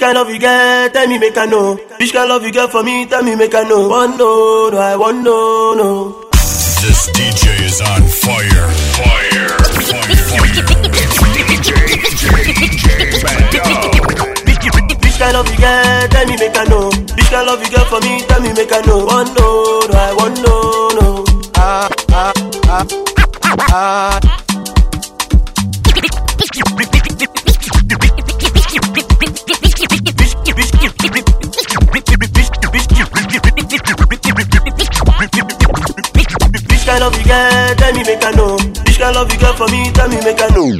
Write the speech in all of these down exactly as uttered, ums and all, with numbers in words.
kind of you get? Tell me make I know. Which kind of you get for me? Tell me make I know. One no, no, I want no, no. This D J is on fire. Fire. Fire. Which kind of you get? Tell me make I know. Which kind of you get for me? Tell me make I know. One no, no, I want no, no. Ah, ah, ah, ah. Which kind of you get? Tell me make I know. Which kind of you get for me? Tell me make I know.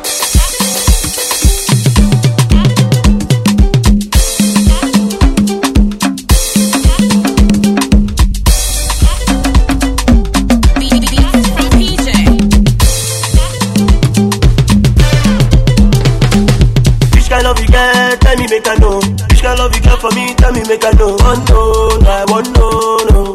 Tell me make I know. Which kind of you get for me? Tell me make I know. One no, no, I want no, no.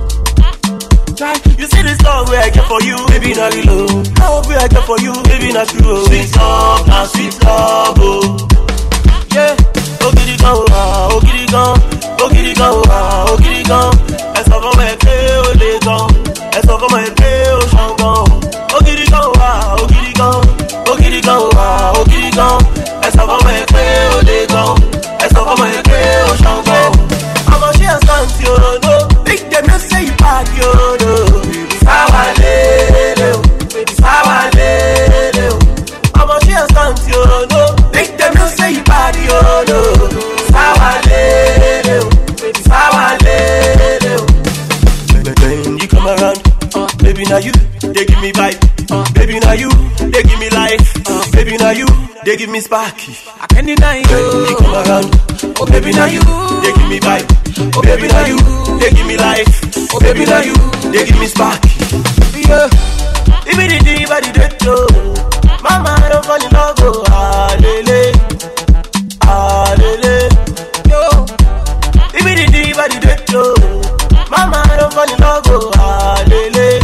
You see this love where I get for you, baby not real. Love where I get for you, baby not true. Sweet love, now sweet love, oh. Yeah, oh kitty go, ah, oh kitty go, oh kitty go, ah, oh kitty go. Elles sont comme elles créent au légan. Elles sont comme elles créent au changon. Oh kitty go, ah, oh kitty go, oh kitty go, ah, oh kitty go. Elles sont comme elles créent au légan. Elles sont comme elles créent au changon. I'm a chance dance, you know. Big them you say you bad, you know. Sawalele, baby sawalele. I'm a chance dance, you know. Big them you say you bad, you know. Sawalele, baby sawalele. When you come around, uh, baby now you, they give me vibe. Uh, baby now you, they give me life. Uh, baby now you, they give me sparky. I can't deny you. When you come around, oh baby now you, they give me vibe. Oh baby now you, they give me life. Oh baby now you, they give me sparky. Yeah, if it is the body that you, mama I don't fall in love. Oh ah lele, ah lele. Yo, if it is the body that you, mama I don't fall in love. Oh ah lele,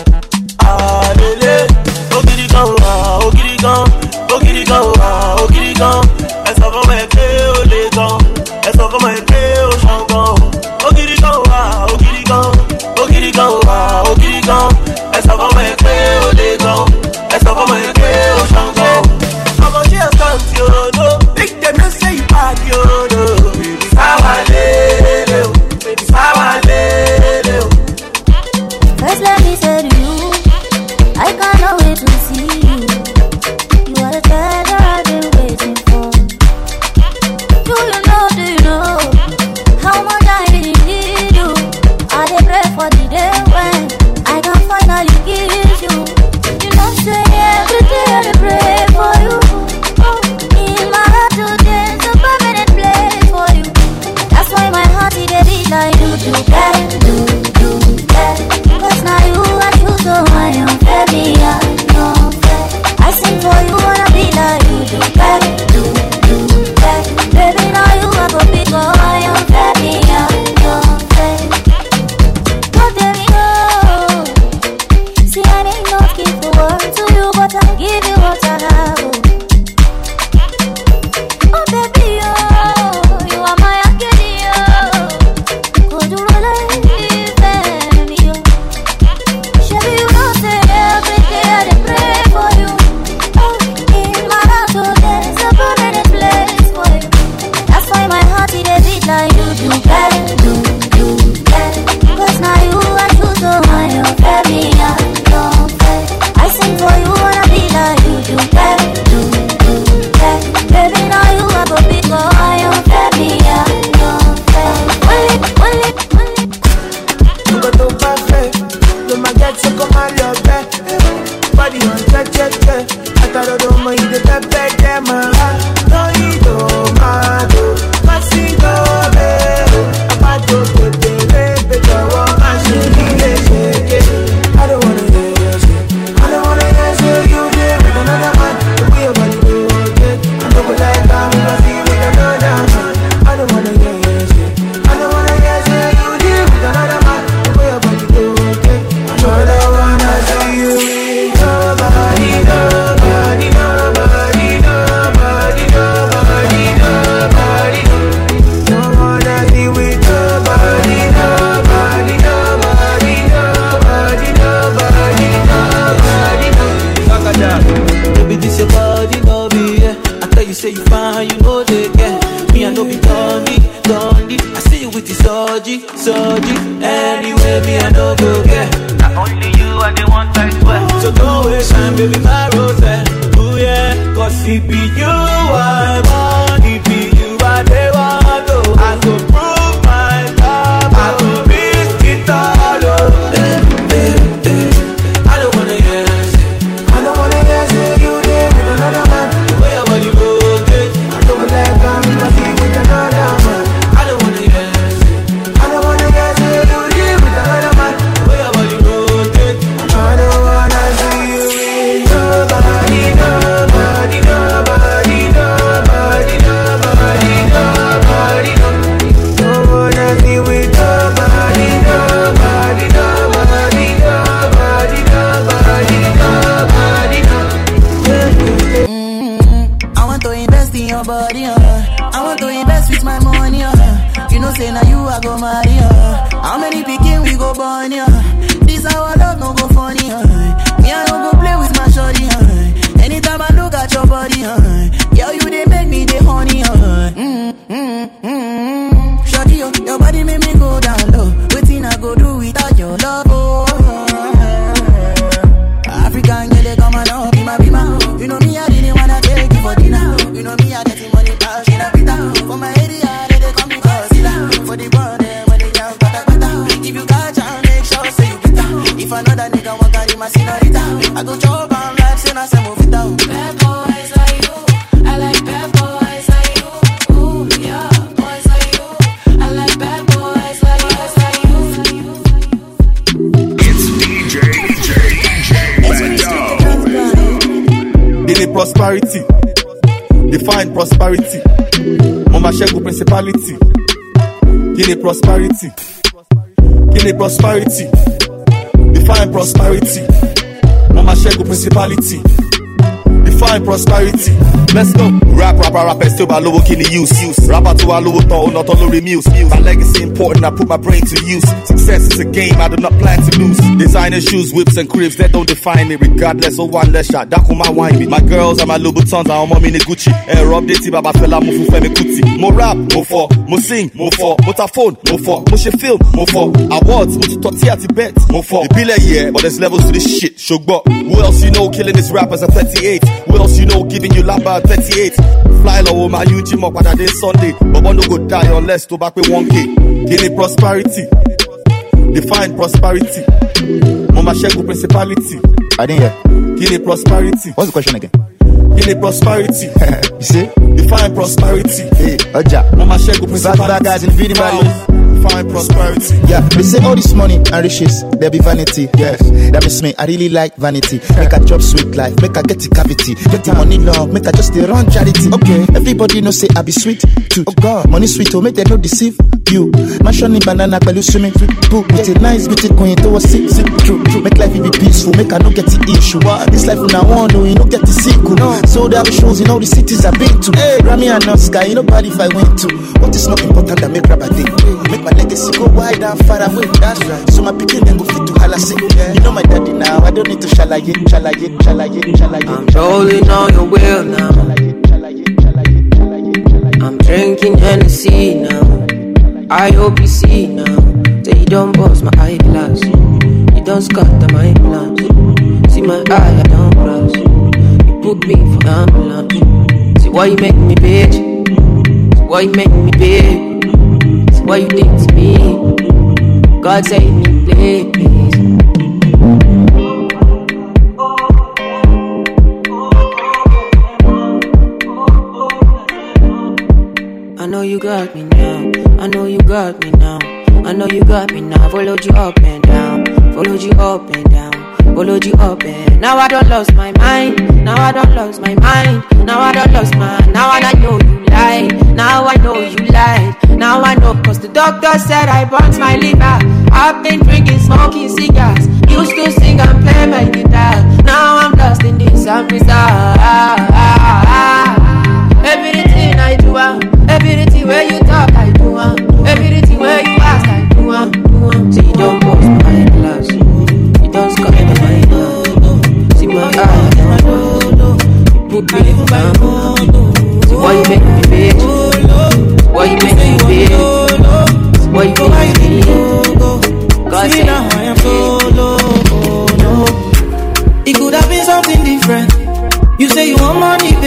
ah lele. Oh kitty go, ah oh kitty go, oh kitty go, ah oh kitty go. Elles sont comme elles créent au légan. Elles sont comme elles créent au changon. Oh kitty go, ah oh kitty go, oh kitty go, ah oh kitty go. Elles sont comme elles créent au légan. Elles sont comme elles créent au changon. I'm a chance dance, you know. Big them you say you bad, you know. Baby sawalele, baby sawalele. First let me say to you, I cannot wait to see you. You are the treasure I've been waiting for. Do you know, do you know how much I really need you? I dey pray for the day when I can finally kiss you. You know say every day I dey pray for you. Oh, in my heart today's a permanent place for you. That's why my heart it dey beat like do do that, do do that. Cause now you are you so I am baby I know that. I sing for you wanna be like you do that, do do that. Baby now you are go big oh I am baby I know that. Don't tell me no. See I may not give the world to you but I'll give you what I have. Oh baby oh, you are my agony oh. Could you really me oh? Shabby you know say every day I dey pray for you. Oh, in my heart oh there's a permanent place for you. That's why my heart it dey beat like do do that, do do that. Cause now you are true so I am baby I know that. I sing for you wanna be like you do that, do do that. Baby now you are go big oh I am baby I know that. Only, only, only. You got to perfect. You might get so come on your back. Body on check, check, check. I thought I don't mind the pep, pep, pep, my heart. No, you don't mind. Masito, baby. I'm about to put the baby, the one I should be shaking. I don't wanna hear you say. I don't wanna hear you. You did with another man. The way your body do okay. I don't go like that. We must be with another man. I don't wanna hear you say. I don't wanna hear you. You did with another man. The way your body do okay. I don't wanna see you with nobody, nobody, nobody, nobody, nobody. say you fine, you know they get. Me I know be dummy, dummy. I see you with the surgery, surgery. Anyway, me I know go get. Not only you and the one I swear. So don't waste time, baby, my rose. Ooh yeah, cause it be you I want, it be you I they want to. I go prove my love, I go risk it all. Oh. Eh, eh, eh. I don't wanna hear it. I don't wanna hear say you there with another man. The way your body rotate, I don't like I'm with another man. I don't wanna hear it. I don't wanna hear say you there with another man. The way your body rotate, I don't wanna see you with nobody, nobody, nobody, nobody, nobody, nobody, nobody. Don't wanna see with nobody, nobody, nobody, nobody, nobody, nobody, nobody. Mm-hmm. I want to invest in your body, uh. I want to invest with my money, uh. You know, say now you I go marry, uh. How many pikin we go born, uh. This our love no go funny, uh. Me I don't go play with my shorty, uh. Anytime I look at your body, uh. Girl, you they make me the honey, uh. Mm-hmm, mm-hmm. Shorty, yo, your body make me go down low. Waiting I go do without your love, oh. African girl, they come and up, be my bima. You know me, I didn't wanna take you for dinner. You know me, I getting money, cash in a pita. For my area, they, they come to Godzilla. For the brother, when they jump, pata pata. If you got jam, make sure say you get down. If another nigga want carry my senorita, I go chop on life, say na say move it down. Bad boys like you, I like bad boys like you. Ooh, yeah, boys like you, I like bad boys like boys like you. It's D J, D J, D J Bando. Daily prosperity, define prosperity. Mama Shego principality. Daily prosperity, daily prosperity, define prosperity. Mama Shego principality. Define prosperity. Let's go. Rap, rapper, rapper, still by low kini use. Use. Rapper to a low thought, not all remuse. My legacy important, I put my brain to use. Success is a game, I do not plan to lose. Designer shoes, whips and cribs, that don't define it. Regardless of one less shot, that my wine me. My girls are my Louboutins, I'm mommy in Gucci. Eh, Rob Diti, Baba Fela, Mufu Femi Kuti. Mo rap, mo for, mo sing, mo for, mo ta phone, mo for, mo she film, mo for. Awards, mo to Totia Tibet, mo for. It be like yeah, but there's levels to this shit. Shogbo. Who else you know killing this rappers at thirty-eight? Who else you know giving you lamba at thirty-eight? Fly low, my U G Mok, but I did Sunday. But one no go die unless to back with one K. Daily prosperity. Define prosperity. Mama Shego principality. I didn't hear. Daily prosperity. What's the question again? Daily prosperity. You see? Define prosperity. Hey, Oja. Mama Shego principality. Bad guys in the video, man. Define prosperity. Yeah, they say all this money and riches, there be vanity. Yes, that means me, I really like vanity. Make a job sweet life, make a get the cavity. Get the money long, make a just the run charity. Okay, everybody know say I be sweet too. Oh God, money sweet, oh make them no deceive you. Mashoni banana, pelu swimming pool. With a nice beauty queen, to a sick, sick, true, true. Make life be peaceful, make I no get the issue. This life now on, no, you no get the sequel. No. So there are shows in all the cities I've been to. Hey, Grammy and Oscar, you nobody if I went to. What is not important that make rap a day. Make my legacy go wide and far away. That's right. So my people then go fit to halasi. Yeah. You know my daddy now. I don't need to shalaye, shalaye, shalaye, shalaye. I'm rolling on your wheel now. I'm drinking Hennessy now. I hope you see now. Say you don't bust my eyeglass. You don't scatter my plans. See my eye, I don't cross. You put me for ambulance. See why you make me bitch. See why you make me bitch. What you did to me? God save me, please. I know you got me now. I know you got me now. I know you got me now. Followed you up and down. Followed you up and down. Followed you up and now I don't lost my mind. Now I don't lost my mind. Now I don't lost my. Now I know you lied. Now I know you lied. Now I know cause the doctor said I burnt my liver. I've been drinking, smoking cigars. Used to sing and play my guitar. Now I'm lost in this bizarre. Everything I do, uh, everything where you talk I do, uh, everything where you ask I do, uh, do uh. See you don't post my glass. You don't score my glass. See my eye, you put me in my mood. See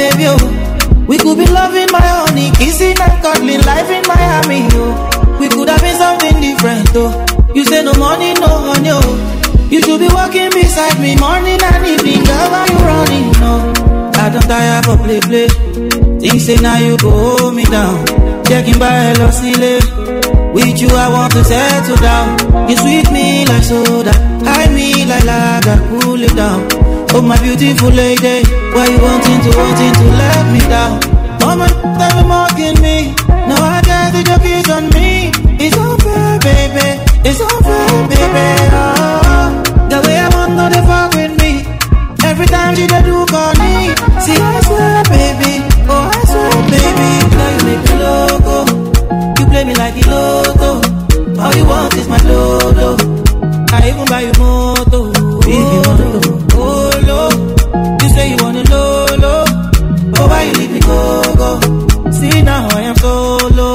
baby, oh. We could be loving my honey, kissing and cuddling, life in Miami, oh. We could have been something different, oh. You say no money, no honey, oh. You should be walking beside me morning and evening, girl, why you running, no? I don't tire for play, play. Think say now you go hold me down. Checking by hello, silly. With you I want to settle down. You sweet me like soda, high me like lager, cool it down. Oh my beautiful lady, why you wanting to, wanting to let me down? Mama, they be mocking me. Now I guess the joke is on me. It's over, baby. It's over, baby. Oh, the way I want to the fuck with me. Every time she do call me. See, I swear, baby. Oh, I swear, baby. Now you make me loco. You play me like a lotto. All you want is my dodo. I even buy you moto. If you want to go low, you say you want to low, low. Oh, why you leave me go, go? See, now I am solo.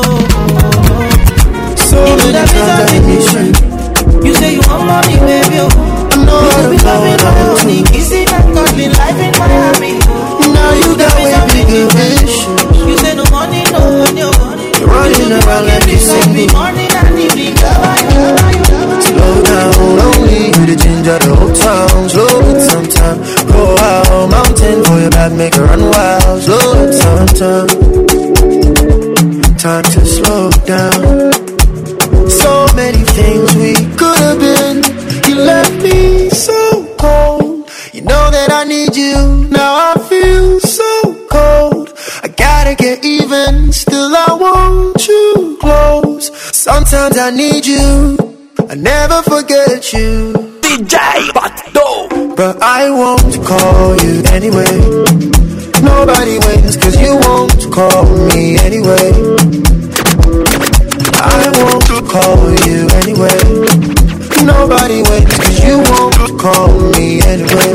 So many times I miss you. You say you want money, baby. Oh. I know You how could be to loving my hold honey, on. kissing and cuddling, life in Miami. Now you got way bigger issues. You say no money, no money, no money. You're running around like you Beside me single. morning and evening, love you, love you, love you. Slow down, only you the ginger the whole town. Slow it sometime, go out mountain for your back, make her run wild. Slow it sometime, time to slow down. So many things we could have been. You left me so cold. You know that I need you. Now I feel so cold. I gotta get even. Still I want you close. Sometimes I need you. I never forget you. D J Bato. But I won't call you anyway. Nobody wins cause you won't call me anyway. I won't call you anyway. Nobody wins cause you won't call me anyway.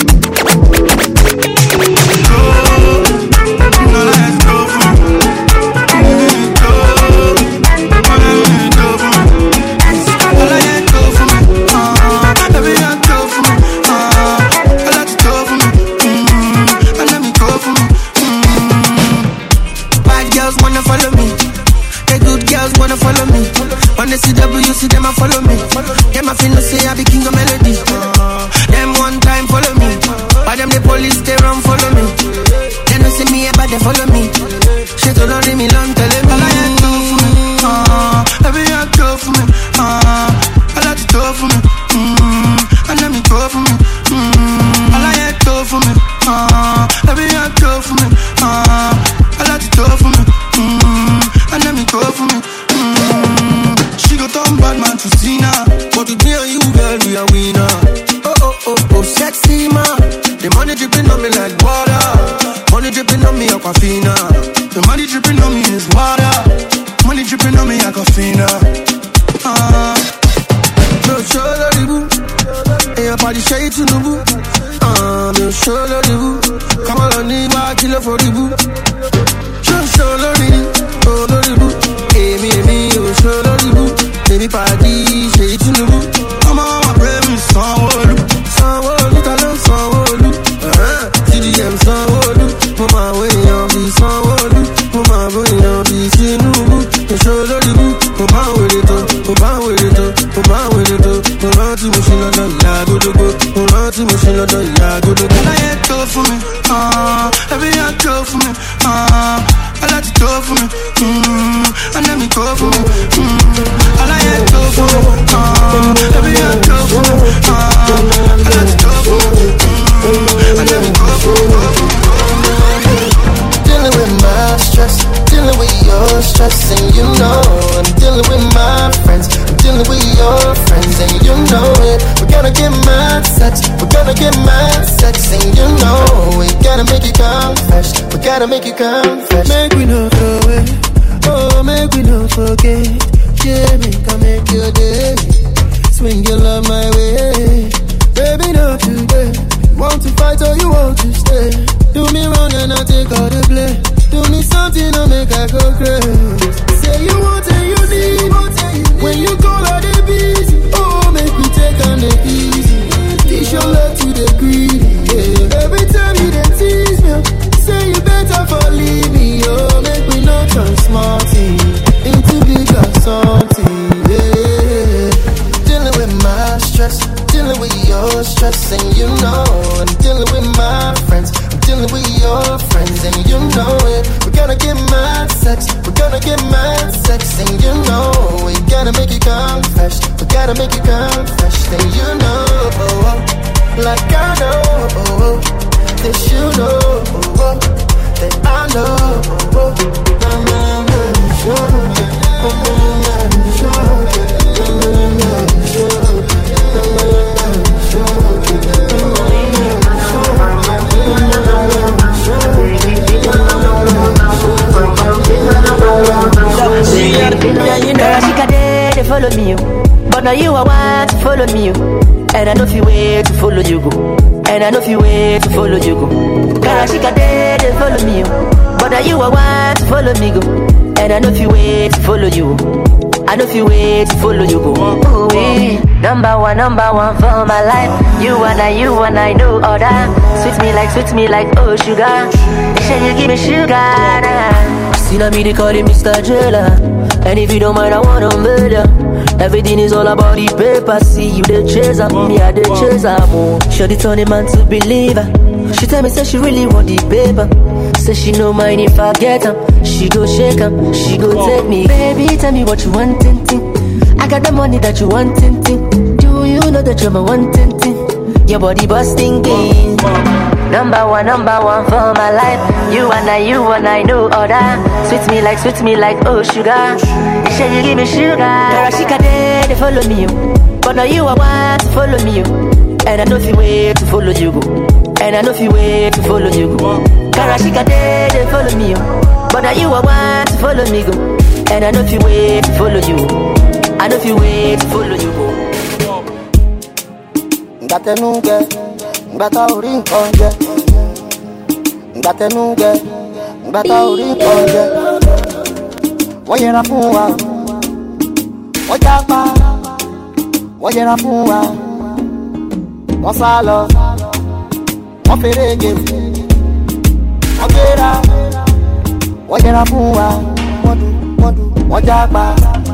C W, see them a follow me. Them a finna say I be king of melody. Uh, them one time follow me. But them the police they run follow me. They don't see me but they follow me. She told her me long telling me. I like to for me. Uh, every year go for me. Uh, I like to go for me. Mm, and let me go for me. Mm, I like to go for me. Uh, every year go for me. Uh, I like to go for me. Mm, and let me go for me. Turn bad man to Cena, but with me and you, girl, we are winner. Oh, oh, oh, oh, sexy man. The money dripping on me like water. Money dripping on me, Aquafina. The money dripping on me is water. Money dripping on me, Aquafina. Ah, no shoulder the boo. Hey, your body shade to the boo. Ah, no shoulder the boo. Come on, I need my killer for the boo. Shoulder the boo, oh, the boo. Hey, me, me, oh, shoulder the boo. Baby party, say it in the room. I'm on my baby, Sanwo-Olu. Sanwo-Olu, tell Sanwo-Olu. C D M Sanwo-Olu. Put my way on the Sanwo-Olu. Put my way on the Tinubu. The shoulder the boot. Put my way it up. Put my way it up. Put my way it up. Put my to machine on the ya go to go. Put my to machine on the ya go to go. I like to go for me. Ah, every year go for me. Ah, I like to go for me. Mm, and let me go for me. Mm. I like it go for me, uh, every year go for me, uh, I like to go for me, uh, I never go for me. Dealing with my stress, dealing with your stress, and you know I'm dealing with my friends, I'm dealing with your friends, and you know it. We're gonna get mad sex, we're gonna get mad sex, and you know we gotta make it confess, we gotta make it confess. Make we no throw away, oh, make we no forget. Yeah, make I make your day. Swing your love my way. Baby, not today. You want to fight or you want to stay? Do me wrong and I take all the blame. Do me something to make I go crazy. Say you want and you need. When you call her the busy. Oh, make me take on the easy. Teach your love to the greedy. Yeah. Every time you then tease me, say you They follow me, but now you are want to follow me, and I know if you wait to follow you go, and I know if you wait to follow you go. Karashika they follow me, but now you are want to follow me go, and I know if you wait to follow you, I know if you wait to follow you go. Ooh, eh. Number one, number one for my life. You and I, you and I know all that. Sweet me like, sweet me like, oh sugar. Shall you give me sugar? Nah. Still I me they call him Mister Jailer. And if you don't mind, I wanna murder. Everything is all about the paper. See you the chaser, me I the chaser more. Shorty turn a man to believer. She tell me say she really want the paper. Say she no mind if I get him. She go shake him, she go take me. Baby, tell me what you want, ting, ting. I got the money that you want, ting, ting. Do you know that you're my one, ting, ting? Your body busting game. Number one, number one for my life. You and I, you and I know all that. Sweet me like, sweet me like, oh sugar. Shall you give me sugar? Karashika they, they follow me, but now you are want to follow me, and I know if you wait to follow you go, and I know if you wait to follow you go. Karashika they, they follow me, but now you are want to follow me go, and I know if you wait to follow you, I know if you wait to follow you go. Ngatenuge, ngata uri nkonje. Ngatenuge, ngata uri nkonje. Wayera fuwa, wajapa, wayera fuwa. Wasalo, waferege, wagera, wayera fuwa. Wadu, wadu, wajapa,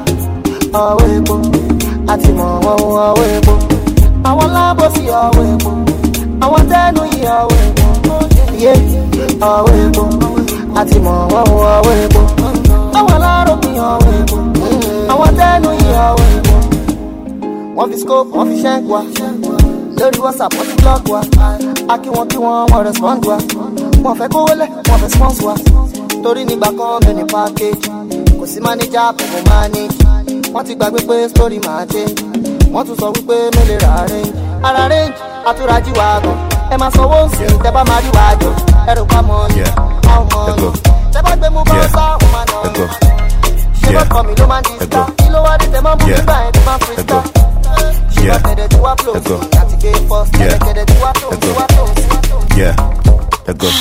awebo, atimo, awebo. I want love see your way, I want to know your way, yeah, away, Atimo, away, I want love me your way, I want to know your way. One fish scope, one fish shank, one. Dirty what's up, what's the block, one. I can want you one, one respond, one. One for go, one response, one. Tori ni back on any package, cause manager, people manage. Want to back with story, my change. Want to solve with me, arrange, arrange, aturaji wago. Emma so won't see, teba mari wago. Ero come on, how much? Teba be move on, so woman on. Sheba come in, no man dista. Kilo what itema move by,ema freestyle. Sheba kede to upload, kati get first, kede to upload, to upload. Yeah, let go.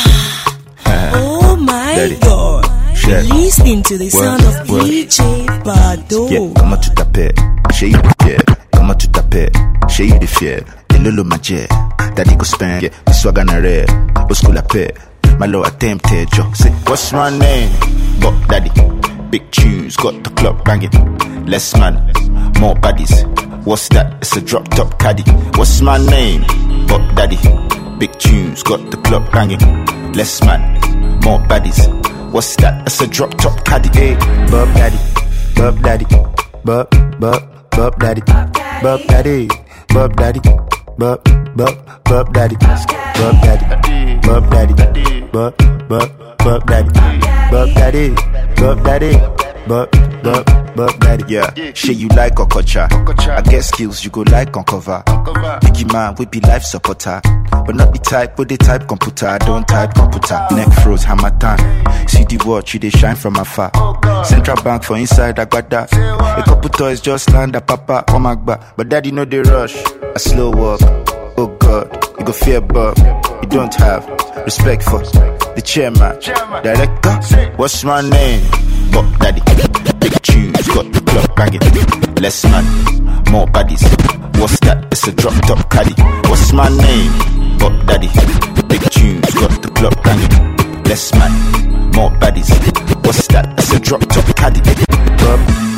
Oh my Daddy. God. Shit. Listening to the Work, sound of work. D J Bado. Yeah, comment tu t'appelles? Chez you, yeah. Comment tu t'appelles? Chez you, the fier. Et lolo ma jet. Daddy go spend, yeah. The swag on a rare. Au school la paix. My low attempted, yo. Say, what's my name? But daddy. Big tunes, got the club banging. Less man, more baddies. What's that? It's a drop top caddy. What's my name? But daddy. Big tunes, got the club banging. Less man, more baddies. What's that? It's a drop top caddy. Hey, Bub daddy, Bub daddy, Bub, Bub, Bub daddy, Bub daddy, Bub daddy, Bub, Bub, Bub daddy, Bub daddy, Bub daddy, Bub, Bub, Bub daddy, Bub daddy, Bub daddy, Bub, Bub, Bub daddy. Yeah, shit you like Okocha. I get skills you go like on cover. Biggie man, we be life supporter. But not the type, but the type computer. I don't type computer. Neck froze, hammer time. See the watch, you they shine from afar. Central bank for inside, I got that. A couple toys just land a papa, oh my god. But daddy know they rush. A slow walk. Oh god, you go fear Bob. You don't have respect for the chairman. Director, what's my name? Bob daddy. Big tunes, got the club banging. Less man, more baddies. What's that? It's a drop top caddy. What's my name? Bob daddy. Big tunes, got the club banging. Less man, more baddies. What's that? It's a drop top caddy. Bob.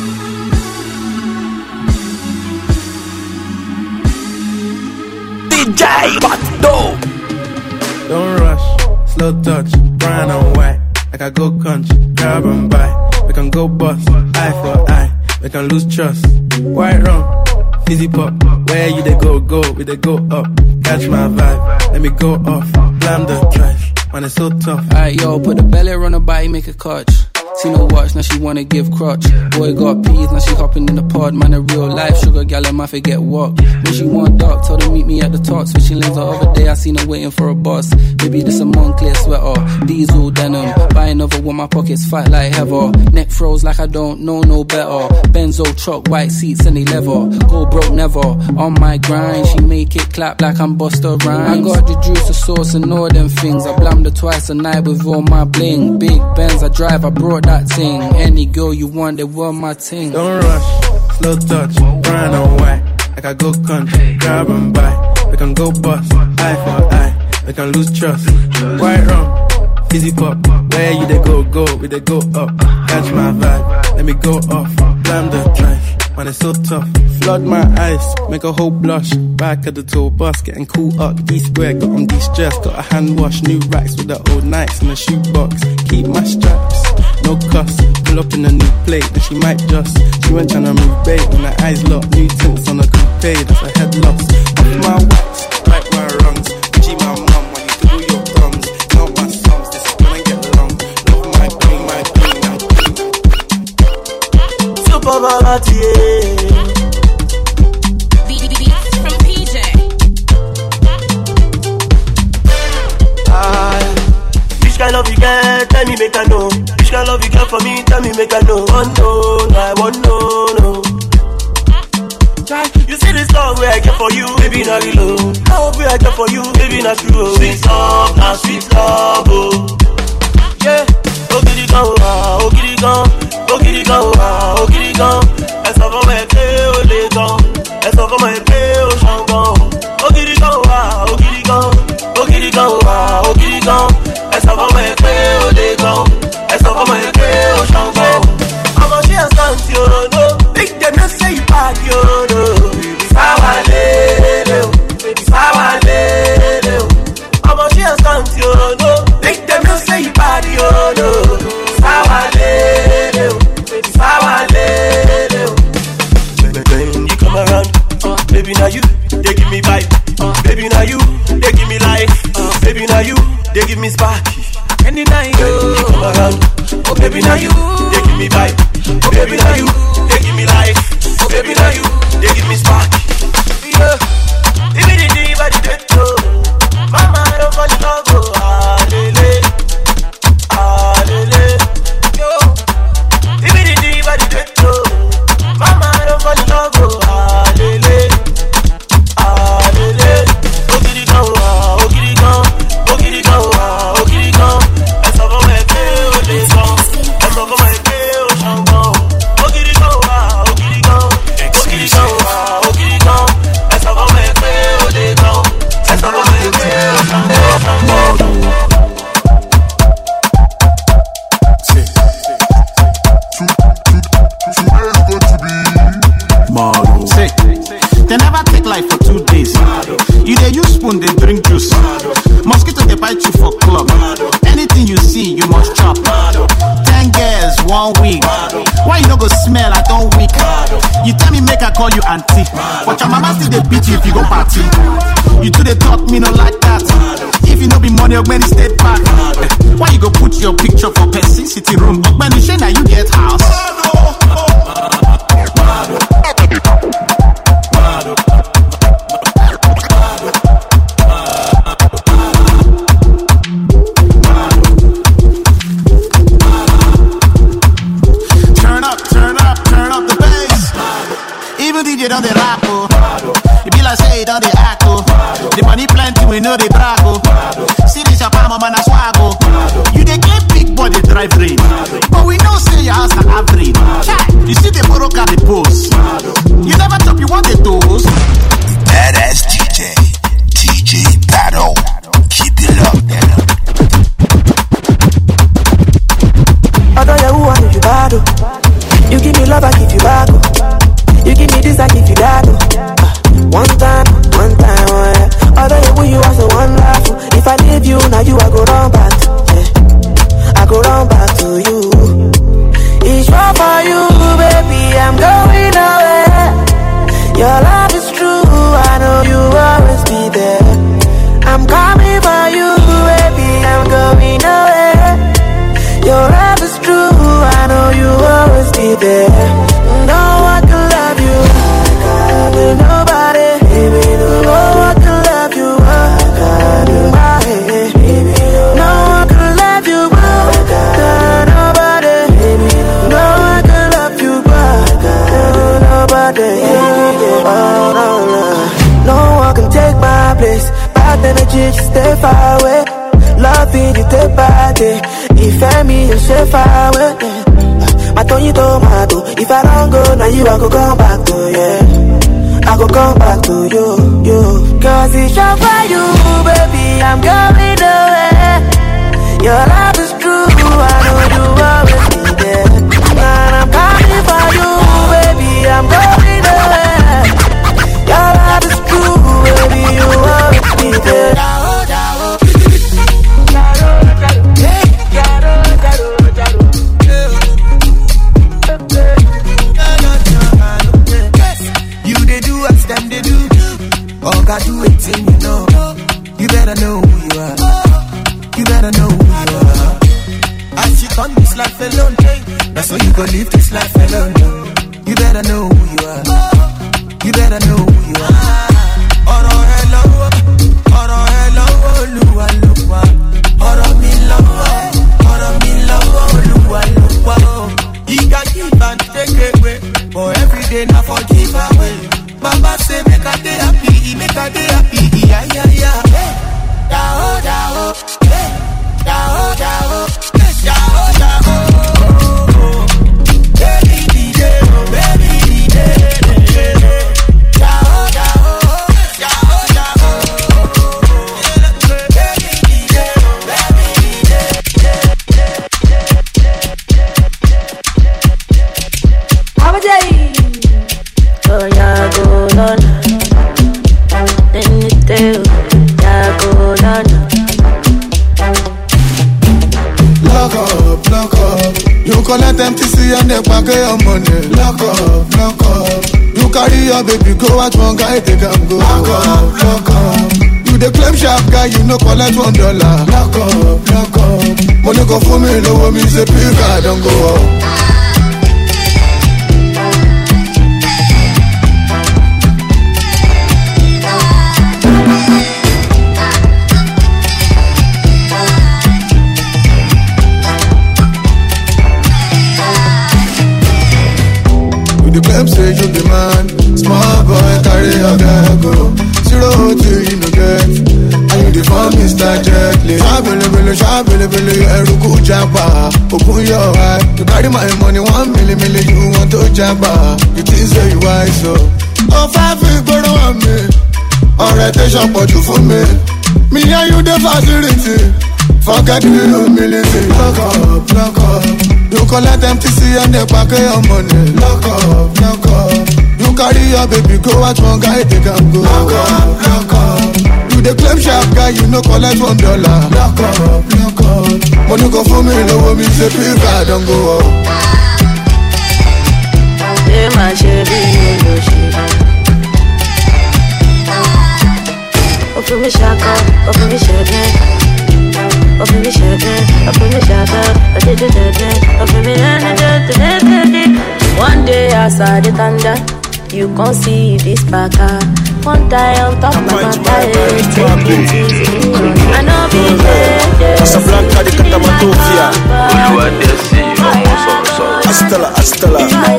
D J Bado. Don't rush, slow touch, brown and white. Like I go country, grab and buy. We can go bust, eye for eye. We can lose trust. White rum, fizzy pop. Where you they go, go, we they go up. Catch my vibe, let me go off. Blam the trash. man, it's so tough. Alright, yo, put the belly on her body, make a clutch. See no watch, now she wanna give crutch. Boy got peas, now she hopping in the pod. Man, a real life sugar gal, and my forget what. When she want dark, told her meet me at the top. Switching lanes the other day, I seen her waiting for a bus. Baby, this a Moncler sweater, diesel denim. Buy another one, my pockets fight like heather. Neck froze like I don't know no better. Benzo truck, white seats and they leather. Go broke never, on my grind. She make it clap like I'm Busta Rhymes. I got the juice, the sauce and all them things. I blammed her twice a night with all my bling. Big Benz I drive, I brought that thing. Any girl you want, they were my thing. Don't rush, slow touch, brown and white. Like I go country, grab and buy. We can go bust, eye for eye. We can lose trust. White rum, fizzy pop. Where you they go, go, we they go up. Catch my vibe, let me go off. Blam the drive, man, it's so tough. Flood my eyes, make a whole blush. Back at the tour bus, getting cool up. D-square, got on de-stress. Got a hand wash, new racks with the old nights in the shoebox. Keep my straps, no cuss. Pull up in a new plate, then she might just. She went tryna move bait when her eyes locked. New tints on a coupe, that's a head loss. Off my wax, right my rungs. G my mum when you do your thumbs. Not my sums, this is gonna get long. Love my queen, my queen, my queen. Super Valatier. From P J. Ah, which kind of you get? Tell me make I know. Which kind of you get for me? Tell me make I know. One no, I want no, no. You see this love where I get for you, baby not reload. Love where I get for you, baby not true. Sweet love, now sweet love, oh. Yeah, oh giddy go, ah, oh giddy go, oh giddy go, ah, oh giddy go. Elles s'en vont m'aider, oh les gants. Elles s'en vont m'aider, oh changon. Oh giddy go, ah, oh giddy go, oh giddy go, ah, oh giddy go. Elles s'en vont m'aider, oh les gants. Elles s'en vont m'aider, oh changon. I'm a chance dance, you know. Big them you say you bad, you know. Sawa lele, sawa lele. I'm a chance dance, you know. Big them you say you bad, you know. Sawa lele, sawa lele. When you come around, uh, baby now you, they give me vibe. Uh, baby now you, they give me life. Uh, baby now you, they give me spark. Any night you come around, oh baby now you, they give me vibe. Oh baby now you, they give me life. Oh baby now you, they give me spark. Yeah, give me the deep body dead too. Mama don't fall in love, oh ah lele, ah lele. Yo, give me the deep body dead too. Mama don't fall in love, oh ah lele, ah lele. Oh giddy go, ah oh giddy go, oh giddy go, ah oh giddy go. Elles s'en vont m'aider, oh les gants. Elles s'en vont m'aider, oh changon. Oh giddy go, ah oh giddy go, oh giddy go, ah oh giddy go. Elles s'en vont m'aider, oh les gants. Elles s'en vont m'aider, oh changon. Say, they never take life for two days. You they use spoon, they drink juice. Mosquito they bite you for club. Anything you see, you must chop. Ten girls, one week. Why you no go smell? I don't weak. You tell me make I call you auntie, but your mama still they beat you if you go party. You do they talk me no like that. If you no be money, when you stay back. Why you go put your picture for Percy City room? When you say now you get house. You know they rap, oh. It be like say, don't they act, oh. The money plenty, we know they brag, oh. See this your palm, man, I swag, oh. You they get big body drive rain, but we know say your house an average. You see the borrow car the post. You never top, you want the toes. Badass D J, D J Battle. Keep it up, man. I don't know who I need you battle. You give me love, I give you back, oh. You give me this, I give you that. Uh, one time, one time, oh yeah. Although you win, you are so one laugh. If I leave you, now you I go run back. Yeah. I go run back to you. It's wrong for you, baby. I'm going away. Your love is true. I know you always be there. I'm coming for you, baby. I'm going. day. If I me, you say far away. I told you tomato. If I don't go, now you I go come back to yeah. I go come back to you, you. Cause it's all for you, baby. I'm going away. Your love is true. I know you always be there. And I'm coming for you, baby. I'm going away. Your love is true, baby. You always be there. Them they do, oh God, do it till you know. You better know who you are. You better know who you are. I sit on this life alone. That's why you gon' live this life alone. You better know who you are. You better know who you are. Oro hello, oro hello, Oluwa Oluwa. Oro mi love, oro mi love, Oluwa Oluwa. He can give and take away, but every day now forgive away. Baba say make a day happy, make a day happy, yeah, yeah, yeah. Hey, dao, dao, hey, dao, dao, hey, dao, dao. Baby, D J, oh, baby, D J, dao, dao, dao, dao. Baby, D J, oh, baby, D J. How about oh, yeah, go on. Then you do, yeah, go on. Lock up, lock up. You collect M T C and they pack your money. Lock up, lock up. You carry your baby, go out one guy, they can go. Lock up, lock up. You the claim sharp guy, you no collect one dollar. Lock up, lock up. Money go for me, low me, say pick, I don't go up. The claim say you be man, small boy carry your girl go. Zero to you no get, and you the form Mister Jetley. Shabele bele, shabele bele, eruku japa. Open your eye, you carry my money one milli milli, you want to japa. You think say you wise so? Oh five feet go on me, orientation put you for me. Me and you the facility, forget the humility. Lock up, lock up. You collect M T C and they pack your money. Lock up, lock up. You carry your baby, go out one guy, they can go. Lock up, lock up. You the claim sharp guy, you no collect one dollar. Lock up, lock up. Money go for me, low me, say pick, I don't go up. They my baby, no shit. Open me shaka, open me shaka. Open me shaka, open me shaka. Open me shaka. One day outside the thunder, you can't see this backer. One tie on top of my tire, take it easy. I know be there. Casablanca de Catamatofia. Oluwa Desi, ọmọ sọ̀rọ̀ sọ̀rọ̀. Astella, Astella.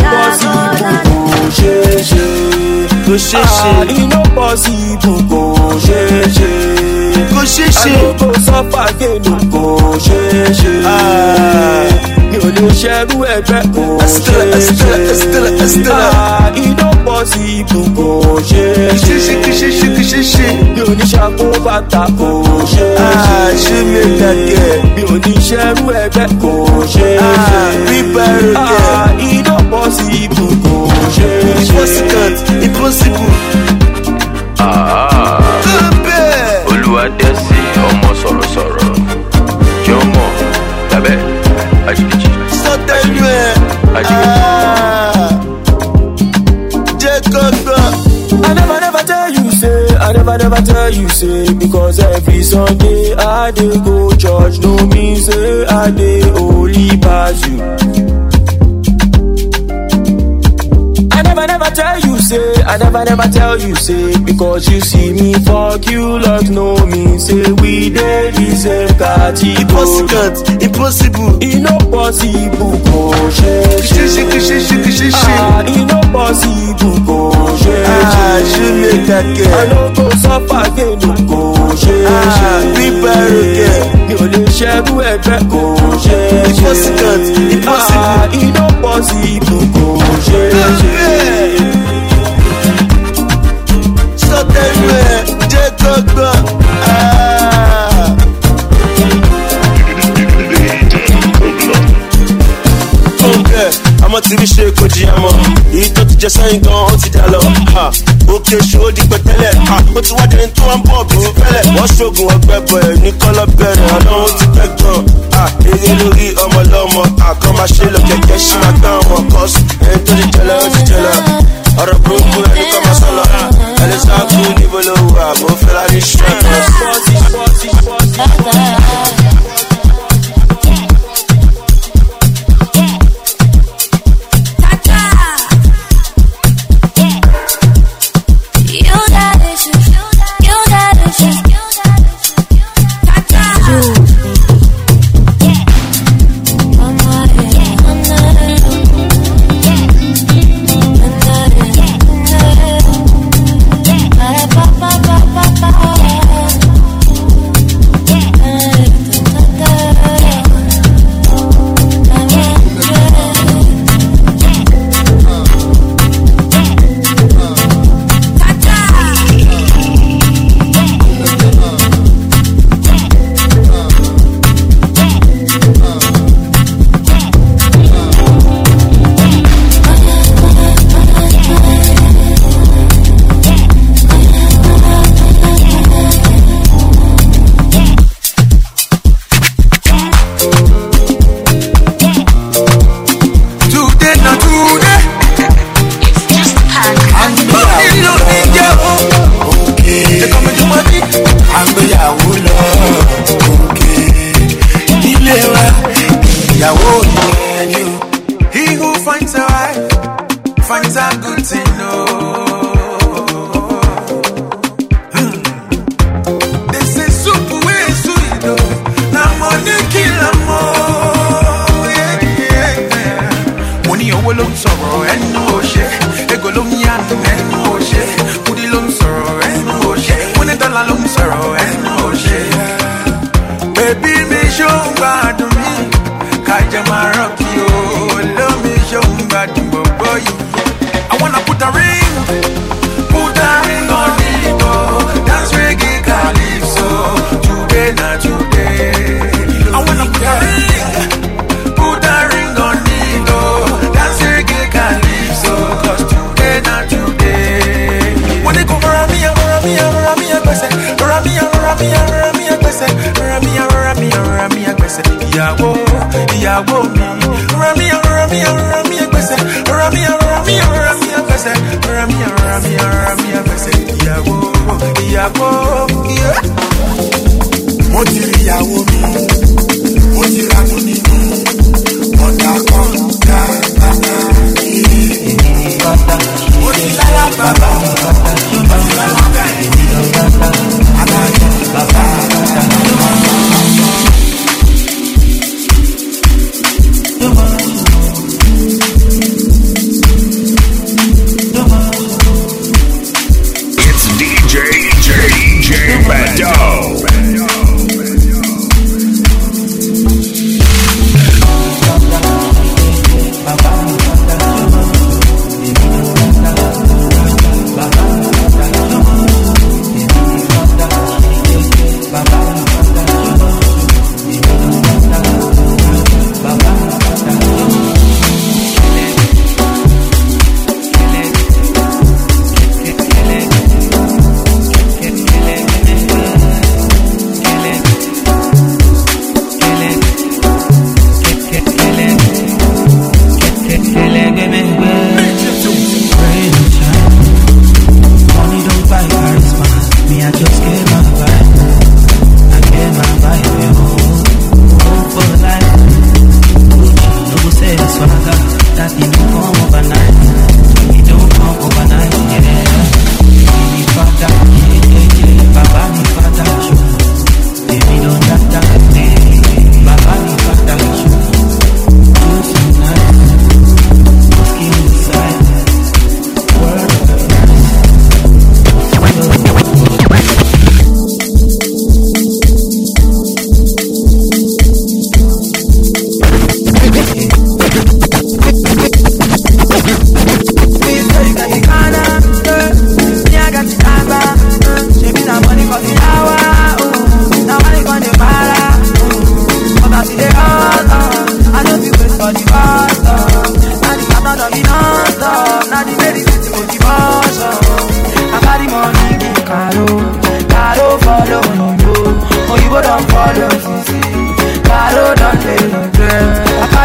Go sheshe, it no possible. Go sheshe, go sheshe. I no go suffer again. Go sheshe. Mi ò lè ṣerú ẹgbẹ́. Go sheshe, Estella, Estella. It no possible. Go sheshe, sheshe, sheshe. Mi ò ní ṣàkó bàtà. Go sheshe, ṣé mi kẹ̀kẹ́. Mi ò ní ṣerú ẹgbẹ́. Go sheshe, prepare again. It no possible. Go sheshe. Impossible, impossible. Ah, Oluwa Desi, ọmọ sọ̀rọ̀ sọ̀rọ̀. Jomo, Tabe, Ajibiji. Sọtẹ́lẹ̀, Jacob. I never, never tell you say, I never, never tell you say, because every Sunday I dey go church, no mean say I dey only pass you. I never, never tell you say, I never, never tell you say, because you see me fuck you like no mean say we dey the same category. Impossible, impossible, it no possible. Go sheshe, ah, it no possible. Go sheshe, I no go suffer again. Go ṣe ṣe bíbẹ̀ rògbè mi ò lè ṣẹ́rú ẹgbẹ́ kò ṣe ṣe impossible impossible iná possible kò ṣe ṣe. sọtẹ́nu ẹ̀ jẹ́ gbọ́gbọ́n. àmọ́ tí mi ṣe kò jìyàmọ́ èyí tó ti jẹ sẹ́yìn gan ó ti dà lọ òkè ṣòó di pẹ̀tẹ́lẹ̀ ó ti wájú ẹni tó wá ń bọ̀ bí ti fẹ́lẹ̀ wọ́n ṣoògùn ọgbẹ́ bọ̀ ẹ̀ ní kọ́lọ́ bẹ̀rẹ̀ ọlọ́run ti pẹ́ gan eré lórí ọmọ lọ́mọ àkọ́ máa ṣe lọ kẹ̀kẹ́ ṣì máa gbá ọmọ kọ́sù ẹni tó ti jẹlẹ ó ti jẹlẹ ọ̀rọ̀ burúkú ẹni kọ́ máa sọ lọ ẹni sáàkú níbo ló wà mo fẹ́ láti ṣe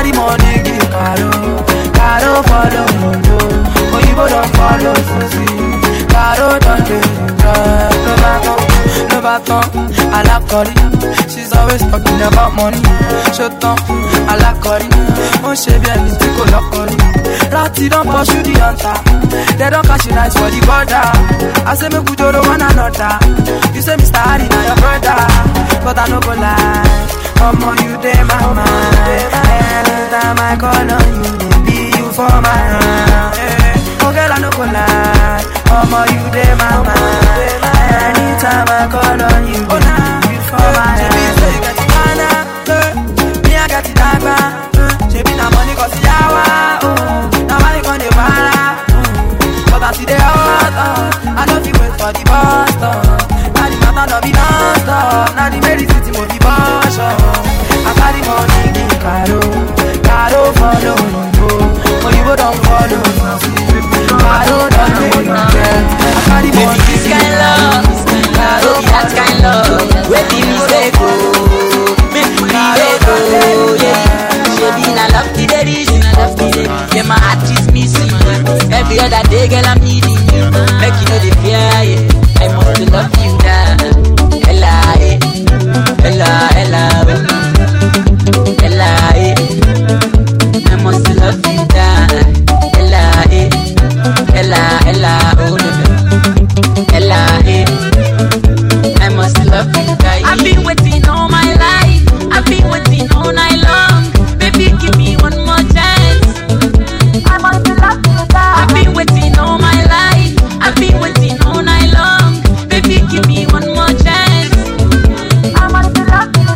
carry money, give Caro. Caro follow Ondo. Oyibo don't follow Susie. Caro don't do no matter, no matter. I like Cory. She's always talking about money. Shut up, I like Cory. Oh, she be a mystical love Cory. Ratty don't pursue the hunter. They don't catch you nice for the border. I say me good to one another. You say Mister Harry now your brother, but I no go lie. Come on, you dey my mind. Anytime I call on you, they be you for my hand. Oh girl, I no go lie. Come on, you dey my mind. Anytime I call on you, oh nah, you for my hand. She be say you get the mana, me I get the dagba. She be na money cause yawa, oh. Now I gonna para, but I see the hot, I don't feel wait for the bus stop. Now the matter no be non-stop. Now the medicine will be boss. I carry money, give Caro. Caro follow Ondo. Oyibo don't follow. Caro don't make no sense. I carry money, this kind love, Caro that kind love. Where the music go, make we go, yeah. Baby, I love the day, I love the day. Yeah, my heart is missing. Every other day, girl, I'm needing you. Make you know the fear, yeah. I must love you now. Ella, eh. Ella, Ella, oh. Ella, eh. I must love you now. Ella, eh. Ella, Ella, oh. Ella, eh. I must love you now. I've been waiting all my life. I've been waiting all night long. Baby, give me one more chance. I must love you now. I've been waiting all my life. I've been waiting all night long. Baby, give me one more chance. I must love you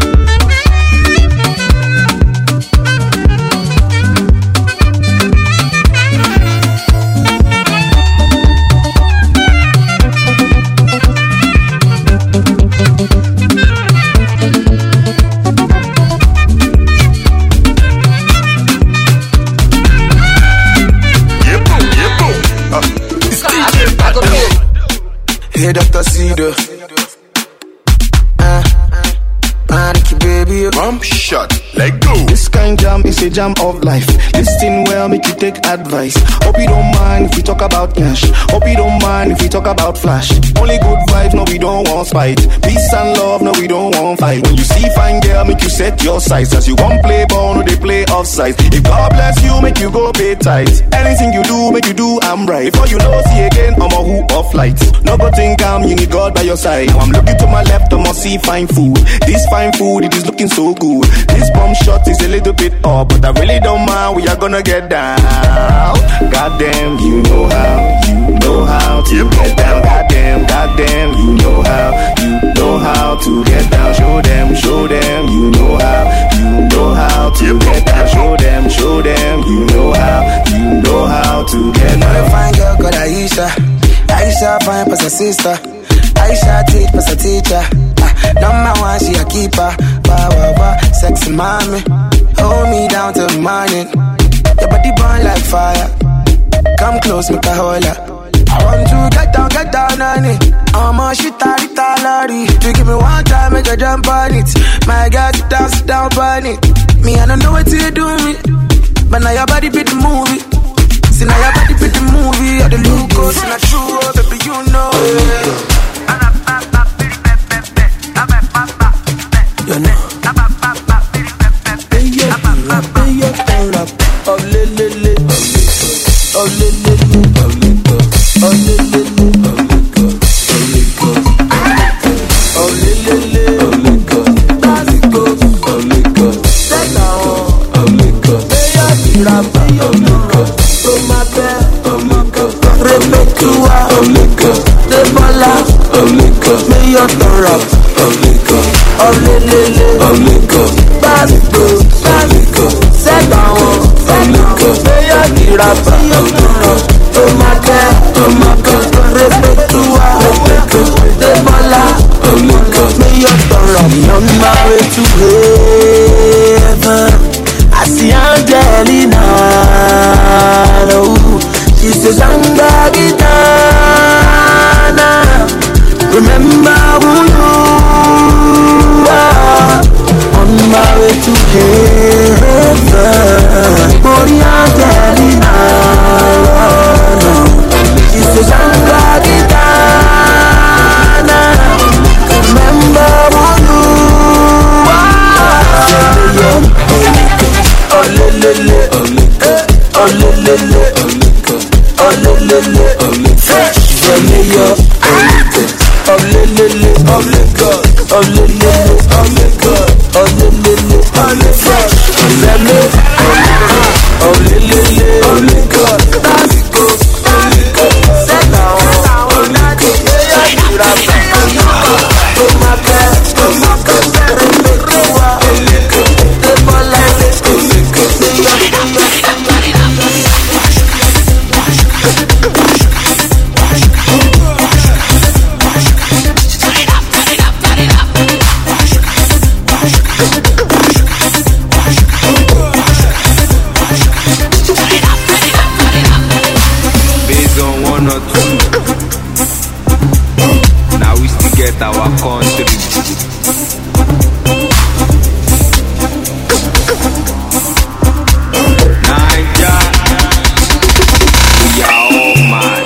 Hey, Doctor Cedar. Uh, uh, Ricky, baby, bump shot. Let go. This kind jam is a jam of life. Listen well, make you take advice. Hope you don't mind if we talk about cash. Hope you don't mind if we talk about flash. Only good vibes, no we don't want spite. Peace and love, no we don't want fight. When you see fine girl, make you set your sights. As you want play ball, no they play offside. If God bless you, make you go pay tight. Anything you do, make you do I'm right. Before you know, see again, I'm a who of light. No go think I'm, you need God by your side. Now I'm looking to my left, I must see fine food. This fine food, it is looking so good. This bomb shot is a little bit up, but I really don't mind, we are gonna get down. Goddamn, you know how, you know how to get down. Goddamn, goddamn, you know how, you know how to get down. Show them, show them, you know how, you know how to get down. Show them, show them, you know how, you know how to get down. Another fine girl called Aisha. Aisha fine pas her sister. Aisha teach pas her teacher. Ah, number one she a keeper. Wow, wow, wow, sexy mommy. Hold me down till morning. Your body burn like fire. Come close, make a holler. I want to get down, get down on it. I'm a shit out of talari. You give me one time, make a jump on it. My girl, sit down, sit down on it. Me, I don't know what you do me, but now your body fit the movie. See now your body fit the movie. Or the look goes in a true, oh, baby, you know it. You know. Oh, le, le, le. Oh, le, le, le. Oh, le, le. Oh, le, le, le. Oh, le, le, le. Oh, le, le. That's good. Oh, le, le. Take down. Oh, le, le. Hey, I be rapper. Oh, le, le. From my bed. Oh, le, le. Rebecca. Oh, le, le. Debola. Oh, le, le. May your turn up. Oh, le, le. Oh, le, le, le. Oh, le, le. That's good. That's good. Take down. Oh, le, le. May I be rapper. Oh, le, le. From my bed. Oh, le, le. Rebecca. Oh, le, le. Debola. Oh, le, le. May your turn up. On my way to heaven, I see Angelina. Oh, she says I'm back down. Remember who you are. On my way to heaven. lele, oh lele, oh lele, fresh vanilla, oh lele, oh lele, oh lele, oh lele, oh lele, oh lele, fresh vanilla, oh lele, oh lele, let's go, set down, oh lele, yeah, you rap, go my best, go my best, make it wild, live my life, let's go, based on one or two. Now we still get our country. Naija, we are all mad.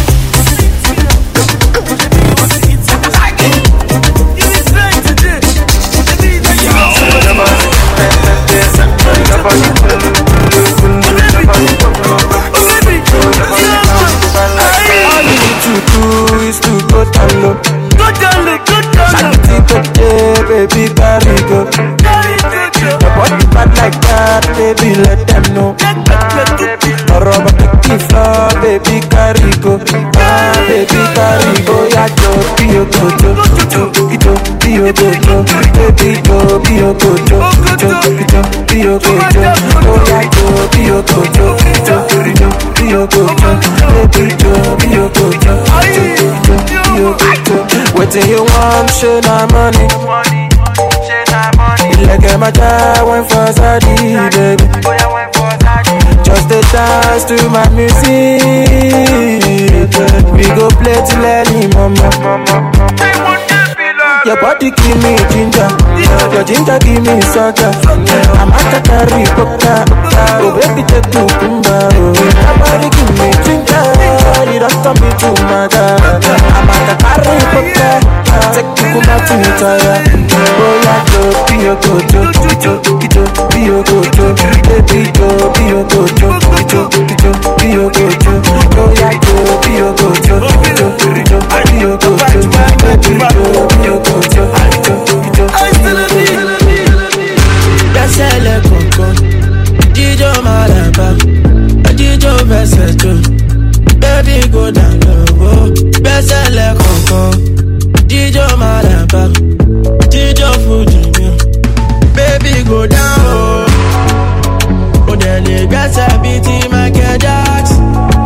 Baby, carry go. Your body bad like that, baby, let them know. Or rubber take the floor, baby, carry go. Ah, baby, carry go. Yeah, jo, be your go, jo, jo, jo, be your go, jo, baby, jo, be your go, jo, jo, jo, be your go, jo. Oh yeah, jo, be your go, jo, jo, jo, be your go, jo, baby, jo, be your go, jo, jo, jo, be your go, jo. Waiting you want, show my money. Like a matter one for Zadi, baby. Just a dance to my music. We go play till early, mama. Your body give me ginger, your ginger give me soda. I'm at the carry coca, oh baby take to kumba. Your body give me ginger, you don't turn me to mother. I'm at the carry coca, take to kumba to tire. Oh yeah, jo, be your go, jo, jo, jo, be your go, jo, baby jo, be your go, jo, jo, jo, be your go, jo. Oh yeah, jo, be your go, jo, jo, jo, be your go, jo, baby jo, be your go. Bẹ́sẹ̀lẹ̀ kọ̀ọ̀kan, jíjó Màlàbá, jíjó fẹsẹ̀ jó, baby go down low. Bẹ́sẹ̀lẹ̀ kọ̀ọ̀kan, jíjó Màlàbá, jíjó Fuji mi, baby go down low. Ó dẹ̀ lè gbẹ́sẹ̀ bíi ti Michael Jackson.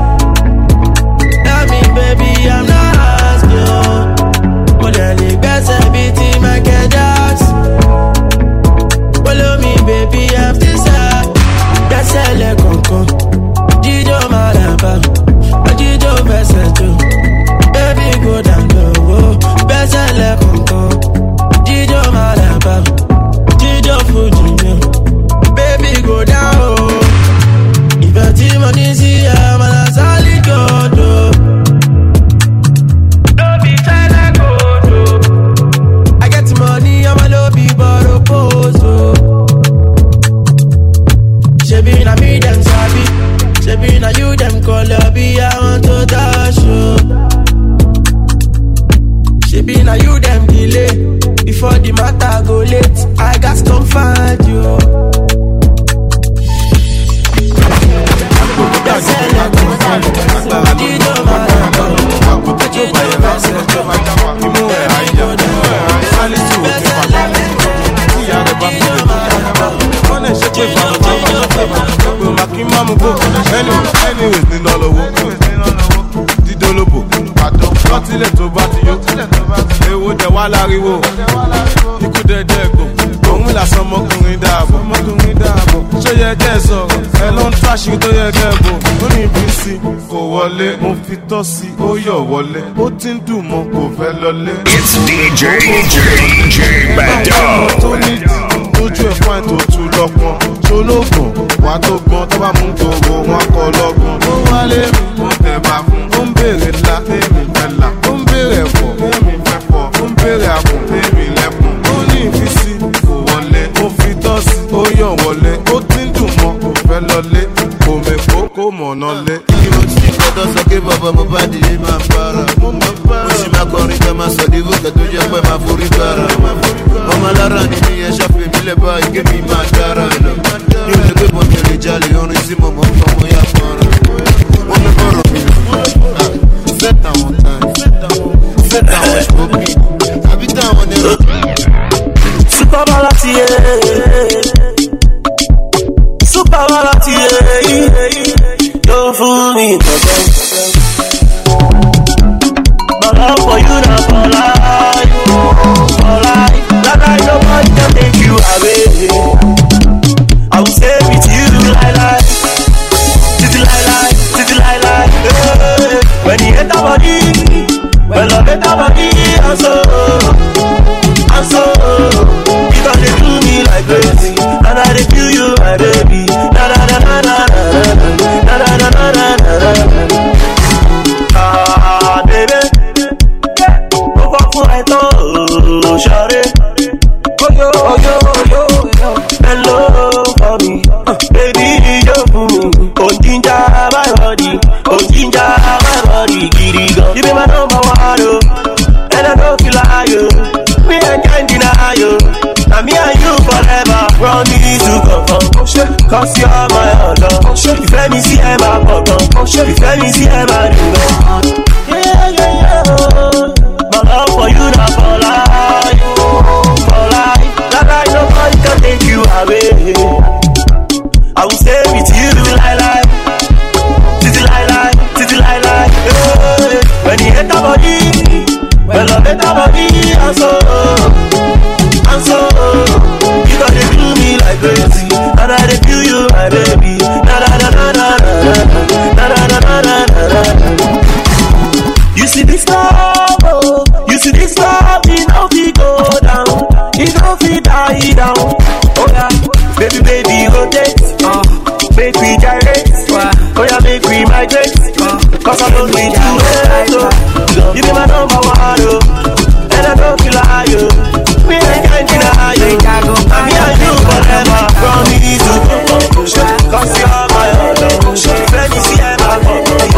Tell me baby I'm not asking you. Ó dẹ̀ lè gbẹ́sẹ̀ bíi ti Michael Jackson. Follow me, baby, I'm still sad. That's a leg on con. Jijo Màlàbá, Jijo Veseto. Baby, go down low. That's a leg on con. Jijo Màlàbá, Jijo Fuji. Baby, go down low. If your team on this year, I'm a solid god. Don't be trying to go. I get money, I'm a lobby, but oppose. Shebi na me them sabi, shebi na you them call up, I want to dash you. Shebi na you them delay, before the matter go late, I got to find you. Anyways, ní lọ́lọ́wọ́, dídólóbò, lọ́tílẹ̀ tó bá ti yó, èwo jẹ wá láriwo, ikú dẹ́dẹ́ gbò, òun làsán ọmọkùnrin dáàbò, ṣó yẹ kẹ́ sọ̀rọ̀, ẹ ló ń tàṣí tó yẹ kẹ́ bò, ó ní bí sí, kò wọlé, mo fi tọ́ sí, ó yọ̀ wọlé, ó ti ń dùn mọ́, kò fẹ́ lọlé. It's D J J Bado. Lójú ẹ̀ fún àìtó tu lọ́pọ̀n, ṣológun, wà tó gbọ́n, tó bá mú gbogbo wọn kọ lọ́gbọ̀n. Ó wálé mi, mo tẹ̀ bá fún, ó ń béèrè ńlá, èmi fẹ́ là, ó ń béèrè ẹ̀fọ́, èmi fẹ́ fọ́, ó ń béèrè àpò, èmi lẹ́kùn. Ó ní ìfisí, kò wọlé, ó fi tọ́ sí, ó yọ̀ wọlé, ó ti ń dùn mọ́, kò fẹ́ lọlé, kòmè kókó mọ̀nà lé. Ìwọ tí gbọdọ̀ sọ pé bàbá mo bá dìde máa para. Mo sì máa kọrin kẹ́ máa sọ díwò kẹ́ tó jẹ́ pé máa forí gbára. Ọmọ alára ni mi ẹ ṣàfihàn mi lẹ̀ báyìí kí mi máa dára lọ. Mi ò lè gbé bọ̀ mi ò lè jalè orin tí mo mọ̀ ń tọ́ mo yá fọ́nra. Wọ́n fẹ́ bọ̀rọ̀ mi lọ. Fẹ́ tàwọn tán. Fẹ́ tàwọn ìṣòkì. Àbí táwọn ní rọ̀. Super Malati, Super Malati, don't fool me, baby. My love for you now for life, for life. That I know one can take you away. I will stay with you, like life, city like life, city like life. Hey, when you hit the body, when love hit the body, I'm so, I'm so. Because they do me like crazy, and I they feel you, my baby. Na na na na na na na na na na na na. Ah, baby, go for food I thought, shawty. Oh yo, oh yo, oh yo, yo. Hello for me, baby, you for me. Oh ginger my body, oh ginger my body, giddy go. You be my number one, oh, and I don't feel like you. Me I can't deny you. And me and you forever. Run me to confirm. Cause you're my husband. If let me see I'm a bottom. If let me see I'm a dingo. Yeah, yeah, yeah. My love for you now for life. For life. That I know I can take you away. I will stay with you like life. City like life. City like life. Hey. When you hit the body, when love hit the body, I'm so, I'm so. Because they do me like crazy, and I they feel you, my baby. Na na na na na na na na na na na. You see this love, oh, you see this love, it don't fit go down, it don't fit die down. Oh yeah, baby, baby, rotate, uh, make we gyrate, oh yeah, make we migrate, uh, cause I don't need you, so you be my number one, oh, and I don't feel like you. Me I can't deny you. I'm me and you forever. From me to go, cause you're my husband. Let me see I'm a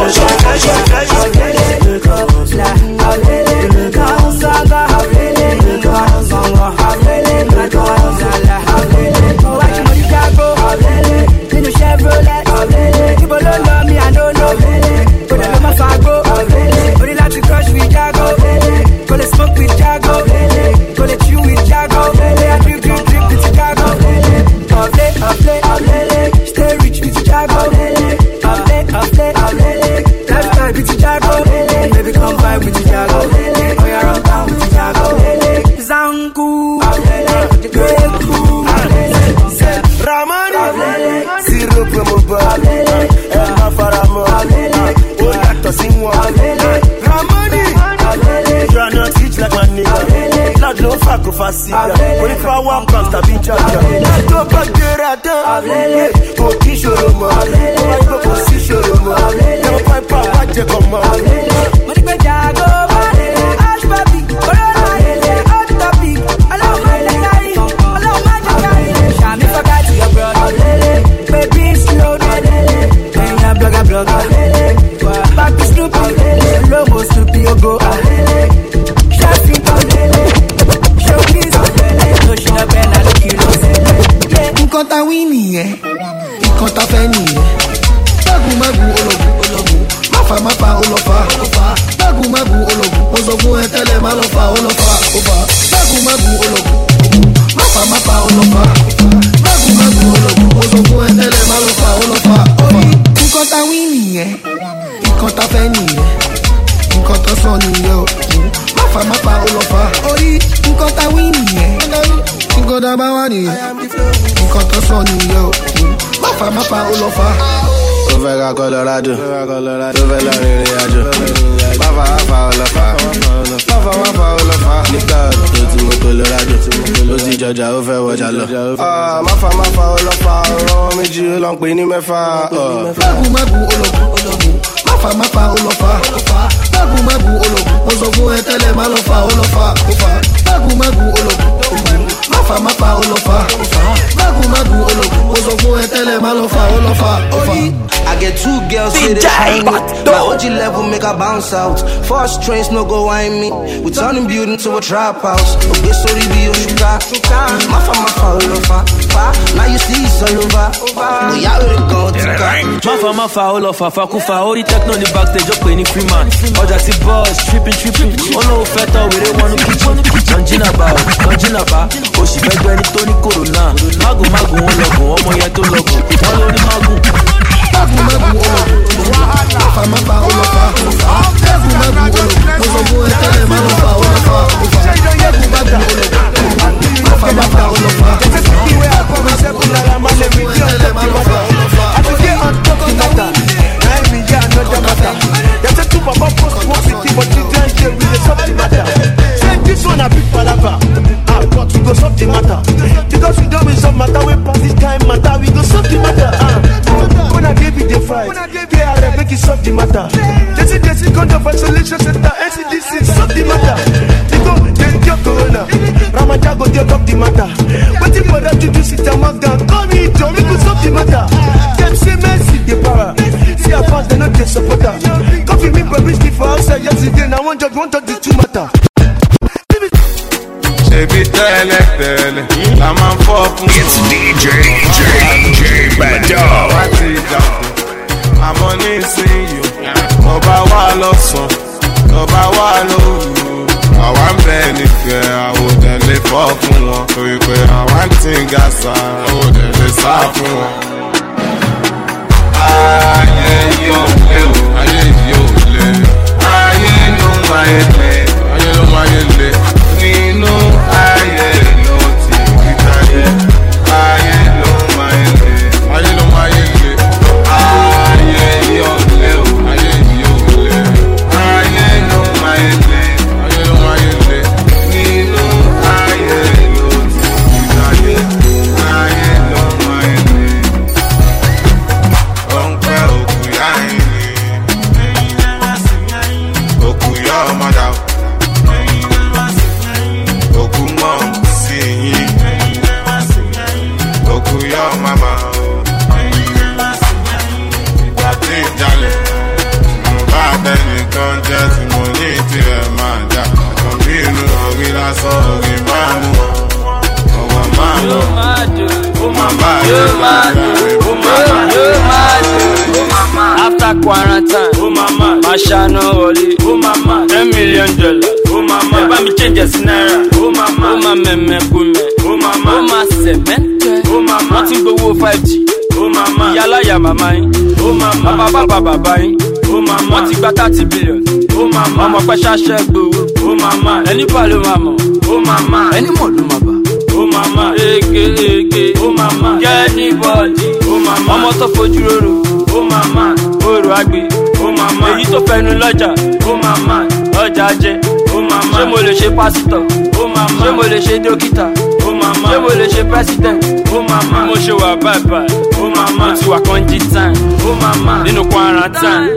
Fascina, when if I walk past the beach, I go back there at the go kiss your room, I go go see your room, never find power, watch you come out. Money go jago, ash baby, hot topic, allow my lady, allow my lady. Shami forgot to your brother, baby slow down, and your blogger blogger, back to Snoopy, low mo Snoopy, you go. Nǹkan ta wí nìyẹn, nǹkan ta fẹ́ nìyẹn. Mágùn mágùn ológun ológun, máfà máfà olọ́fà ọ̀fà. Mágùn mágùn ológun, mo sọ fún ẹ tẹ́lẹ̀ má lọ fà olọ́fà ọ̀fà. Mágùn mágùn ológun, máfà máfà olọ́fà. Mágùn mágùn ológun, mo sọ fún ẹ tẹ́lẹ̀ má lọ fà olọ́fà ọ̀fà. Nǹkan ta wí nìyẹn, nǹkan ta fẹ́ nìyẹn. Nǹkan ta sọ nìyẹn o. Máfà máfà olọ́fà. Orí nǹkan ta wí nìyẹn. Nǹkan ta bá wà nìyẹn. Nǹkan tó sọ nìyẹn o. Máfà máfà ó lọ fà. Ó fẹ́ ká Colorado, tó fẹ́ lọ rìnrìn àjò. Máfà máfà ó lọ fà. Máfà máfà ó lọ fà. Nígbà tó ti mú Colorado, ó ti jọjà ó fẹ́ wọjà lọ. Máfà máfà ó lọ fà. Ọ̀rọ̀ méjì ló ń pè ní mẹ́fà. Mágùn mágùn ológun, máfà máfà ó lọ fà. Mágùn mágùn ológun, mo sọ fún ẹ tẹ́lẹ̀ má lọ fà ó lọ fà. Mágùn mágùn ológun, máfà máfà ó lọ fà. Mágùn mágùn ológun, mo sọ fún ẹ tẹ́lẹ̀ man of all of I get two girls with it. My O G level make her bounce out. First trains no go wine me. We turning building to a trap house. Okay, sorry, be your sugar. Mafa, mafa, all over. Now you see it's all over. We are really going to go. Mafa, mafa, all over. Fakufa, all the techno on the backstage, just playing free man. All that the boss, tripping, tripping. Oh no, feta, we don't want to keep on. Nanjina ba, nanjina ba. Oh, she better than Tony Corona. Magu, magu, one logo. Oh, my yato logo. All only magu. Magu, magu, all logo. Mafa, mafa, all over. Magu, magu, all logo. Magu, magu, all over. Magu, magu, all logo. Mafa, mafa, all over. I to get on top of that. Nine million, another matter. There's a two papa post one fifty, but you can't share with the something matter. Say this one a big palava. Ah, but we go solve the matter. Because we don't resolve matter, we pass this time matter. We go solve the matter. Ah, when I gave you the fight, K R M make it solve the matter. Jesse Jesse Kondo Isolation Center, N C D C solve the matter. They go, they cure corona. Ramadan go take up the matter. Waiting for them to do sit and mark down. Call me, Joe, we go solve the matter. Them say Messi, the power. See a fans, they not get supporter. Coffee me, but whiskey for outside yesterday. Now one judge, one judge, the two matter. Baby, tell it, tell it. I'm on fuck. It's D J, J, J, Bado. I'm on it, see you. Oba Walo son, Oba Walo. I want benefit, I would then live for one. So you pay, I want things, I would then live for one. Aye, yo, yo, aye, yo, yo. Aye, no, my head, aye, no, my head. We know aye, no, take aye. Aye, no, my head, aye, no, my head. Aye, yo, yo, aye, yo, yo. Aye, no, my head, aye, no, my head. We know aye, no, take aye. Aye, no, my head. Onpe okuya ini, okuya mada, okuma si, okuya mama. Ati jale, ba beni konje ti mo ni ti e ma ja. Kon binu ori laso ori mamu, owa mamu. Oh mama, oh mama, oh mama, oh mama. After quarantine, oh mama, Mashana Oli, oh mama, ten million dollars, oh mama, never me change a naira, oh mama, oh mama, me kume, oh mama, oh mama, cement, oh mama, nothing but wo five G, oh mama, yala ya mama, oh mama, baba baba baba, oh mama, nothing but thirty billion, oh mama, mama pasha shego, oh mama, any palo mama, oh mama, any modu mama. Oh mama, eke eke, oh mama, get anybody, oh mama, ọmọ tó fojú roro, oh mama, oro agbe, oh mama, èyí tó fẹnu lọ́jà, oh mama, ọjà jẹ, oh mama, ṣé mo lè ṣe pásítọ̀, oh mama, ṣé mo lè ṣe dókítà, oh mama, ṣé mo lè ṣe president, oh mama, mo ṣe wà bye bye, oh mama, mo ti wà kọ́njí time, oh mama, nínú quarantine.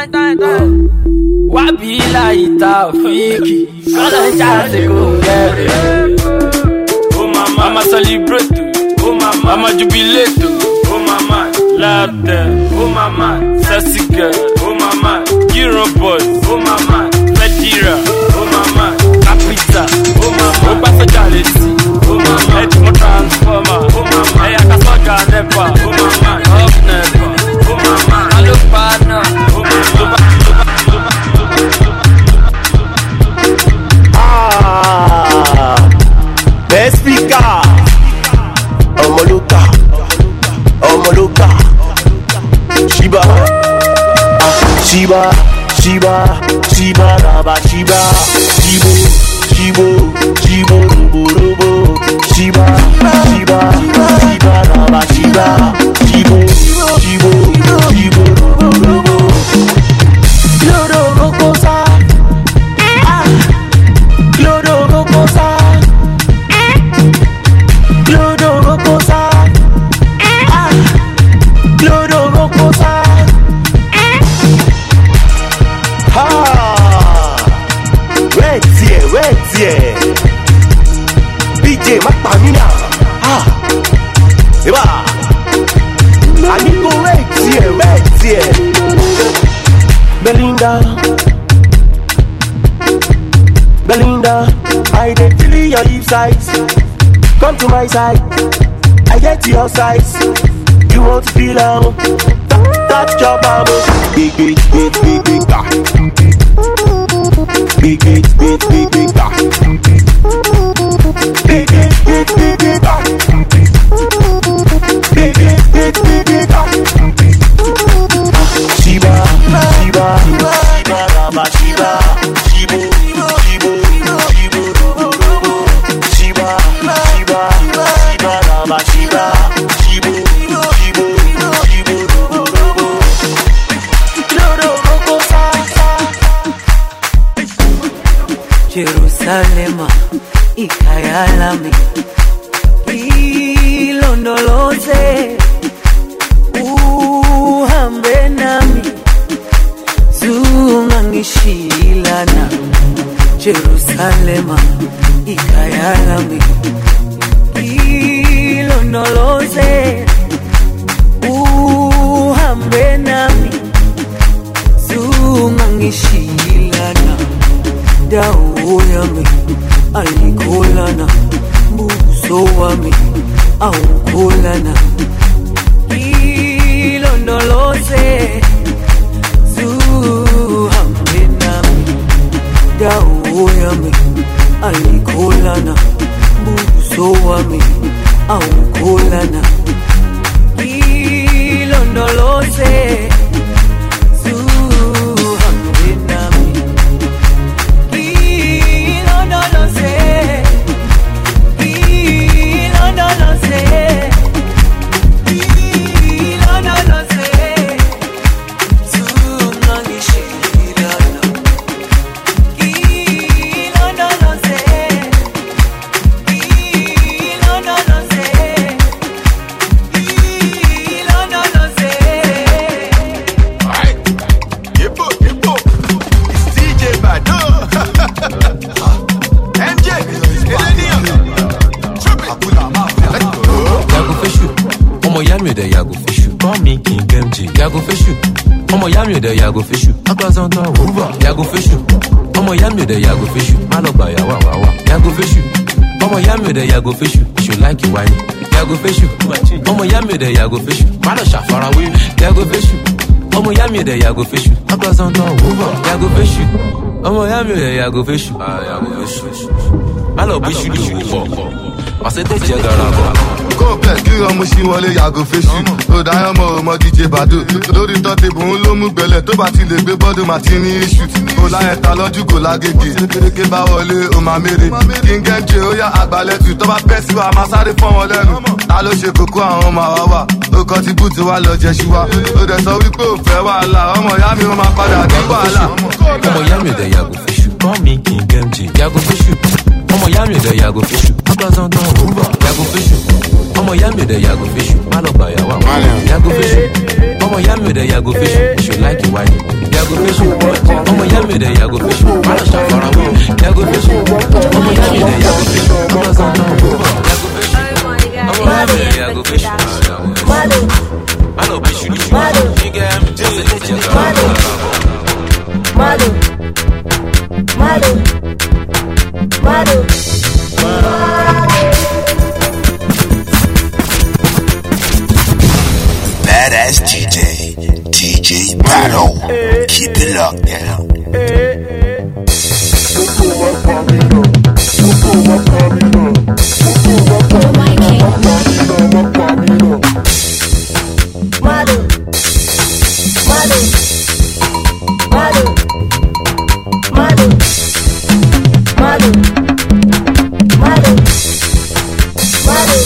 Wábí láyìí ta òfìkì, kọ́lá ń jáde kò gẹ̀rẹ́. I'ma celebrate, oh mama, I'ma jubilate, oh mama, laughter, oh mama, sassy girl, oh mama, hero boys, oh mama, Fedira, oh mama, Capita, oh mama, oh Bafajality, oh mama, Edmo Transformer, oh mama, Hey Akasoga Nepa, oh mama, Up Nepa, oh mama, Hello Partner, oh mama, ah, best speaker. Omoluka, Omoluka, Shiba, Shiba, Shiba, Shiba, Raba, Shiba, Shibo, Shibo, Shibo, Rubo, Rubo, Shiba, Shiba, Shiba, Raba, Shiba, Shibo, Shibo, Shibo, Rubo, Rubo. Clodo Rocosa, ah, Clodo Rocosa. Clodo Rocosa, ah, Clodo Rocosa, ah, wait here, wait here, B J Macpamina, ah, eba, Belinda, Belinda, I dey feel your hip size. Come to my side, I get your size. You want to feel am? Touch your bubble. Big, big, big, big, big, back. Big, big, big, big, big, back. Big, big, big, big, big, back. Big, big, big, big, big, back. Shiba, Shiba, Shiba, Rama, Shiba, Shibu, Shibu, Shibu, Shiba, Shiba, Shiba, Rama, Shiba, Shibu, Shibu, Shibu, Jerusalema, ikayalami, ilondoloze, uhambe nami, zungangishilana. Jerusalema, ikayalami, ilondoloze, uhambe nami, zungangishilana. Dawo yami alikolana, buso wami awukolana. Ilondoloze, zuhambe nami. Dawo yami alikolana, buso wami awukolana. Ilondoloze, zuhambe nami. Yago fishu, ọmọ ya mi de yago fishu. Agbazan tan over. Yago fishu, ọmọ ya mi de yago fishu. Má lọ gbà yàwá wá wá. Yago fishu, ọmọ ya mi de yago fishu. You like you wine. Yago fishu, ọmọ ya mi de yago fishu. Má lọ ṣàfarawé. Yago fishu, ọmọ ya mi de yago fishu. Agbazan tan over. Yago fishu, ọmọ ya mi de yago fishu. Ah yago fishu. Má lọ bí ṣu ní ìwò pọ̀. Pàṣẹ tó jẹ́ garago. Complex kí ọmọ ṣí wọlé yàgò fèsù tó dáyọ̀ mọ́ ọmọ D J Bado lórí tọ́tẹ̀bù ń ló mú gbẹlẹ̀ tó bá ti lè gbé bọ́dún máa ti ní iṣu kò láyẹ̀ ta lọ́jú kò lágége kékeré bá wọlé o máa mèrè kí n gẹ́ǹjẹ ó yá àgbàlẹ́tù tó bá pẹ́ sí wa máa sáré fọ́n wọn lẹ́nu ta ló ṣe kókó àwọn ọmọ àwa wà ó kọ́ ti búùtù wa lọ jẹ ṣíwá ó dẹ̀ sọ wípé ò fẹ́ wàhálà ọmọ ìyá mi ó máa padà ní wàhálà. ọmọ ìyá mi ò dẹ̀ yàgò fèsù kọ́ mi kì í gẹ́ǹjẹ yàgò fèsù ọmọ ìyá mi ò dẹ̀ yàgò fèsù agbázán tán òwúrọ̀ yàgò fèsù ọmọ ìyá mi ò dẹ̀ yàgò fèsù má lọ gbà yàwá wà yàgò fèsù ọmọ ìyá mi ò dẹ̀ yàgò fèsù you like you wine yàgò fèsù ọmọ ìyá mi ò dẹ̀ yàgò fèsù má lọ ṣàfarawé yàgò fèsù ọmọ ìyá mi ò dẹ̀ yàgò fèsù agbázán tán òwúrọ̀ yàgò fèsù ọmọ ìyá mi ò dẹ̀ yàgò fèsù má lọ fèsù ní ṣùgbọ́n nígẹ̀ mi jẹ́ ìjẹ́ kàrà. Malu, Malu, Malu, Badass D J, D J Battle, keep it locked down. Malu, Malu, Malu, Malu, Malu, Malu, Malu.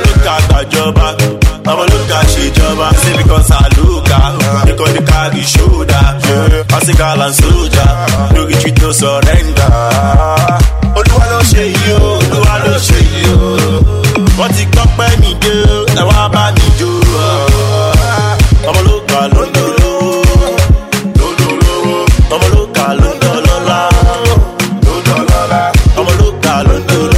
ọmọlúkà gbàjọba ọmọlúkà ṣèjọba say because I look at because the carry shoulder classical and soldier no retreat no surrender. Olúwa ló ṣe yìí o Olúwa ló ṣe yìí o wọ́n ti gbọ́ pẹ́ mi dé ẹ wá bá mi jó ọmọlúkà ló ń dolo ọmọlúkà ló ń dọlọ́lá ọmọlúkà ló ń dolo.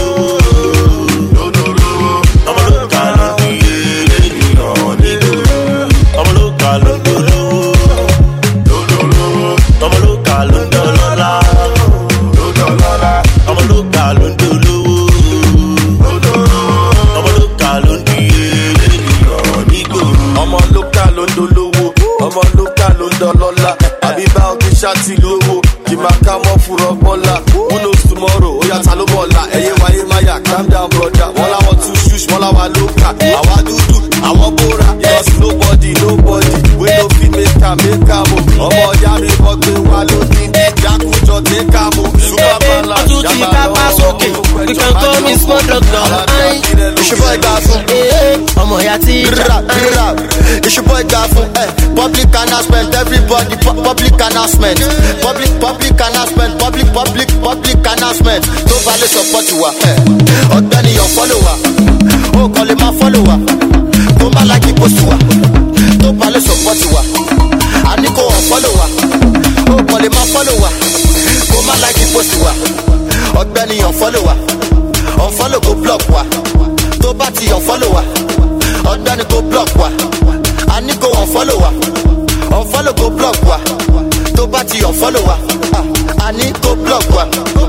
Shati lowo, Jimaka mo furo bola. Who knows tomorrow? Oya ta lo bola. Eye waye maya, calm down brother. Mola want to shush, mola wa loka. Awa dudu, awa bora. Cause nobody, nobody. We no fit make am, make am. Omo ya mi bogbe wa lo ni. Yaku jo take am. Super bala, Papa soke. We can call me small doctor. It's your boy Gafun. Omo ya teacher. It's your boy Gafun. Public announcement, everybody. Public announcement. Public, public announcement. Public, public, public announcement. Don't value support you. Ọ̀gbẹ́ni your follower. Oh, call him my follower. Don't man like it post you. Don't value support you. I need go on follower. Oh, call him my follower. Don't man like it post you. Ọ̀gbẹ́ni your follower. Unfollow go block wa. Tó bá ti unfollow wa. Ọ̀gbẹ́ni go block wa. I need go unfollow wa. Unfollow go block wa. Tó bá ti unfollow wa. I need go block wa.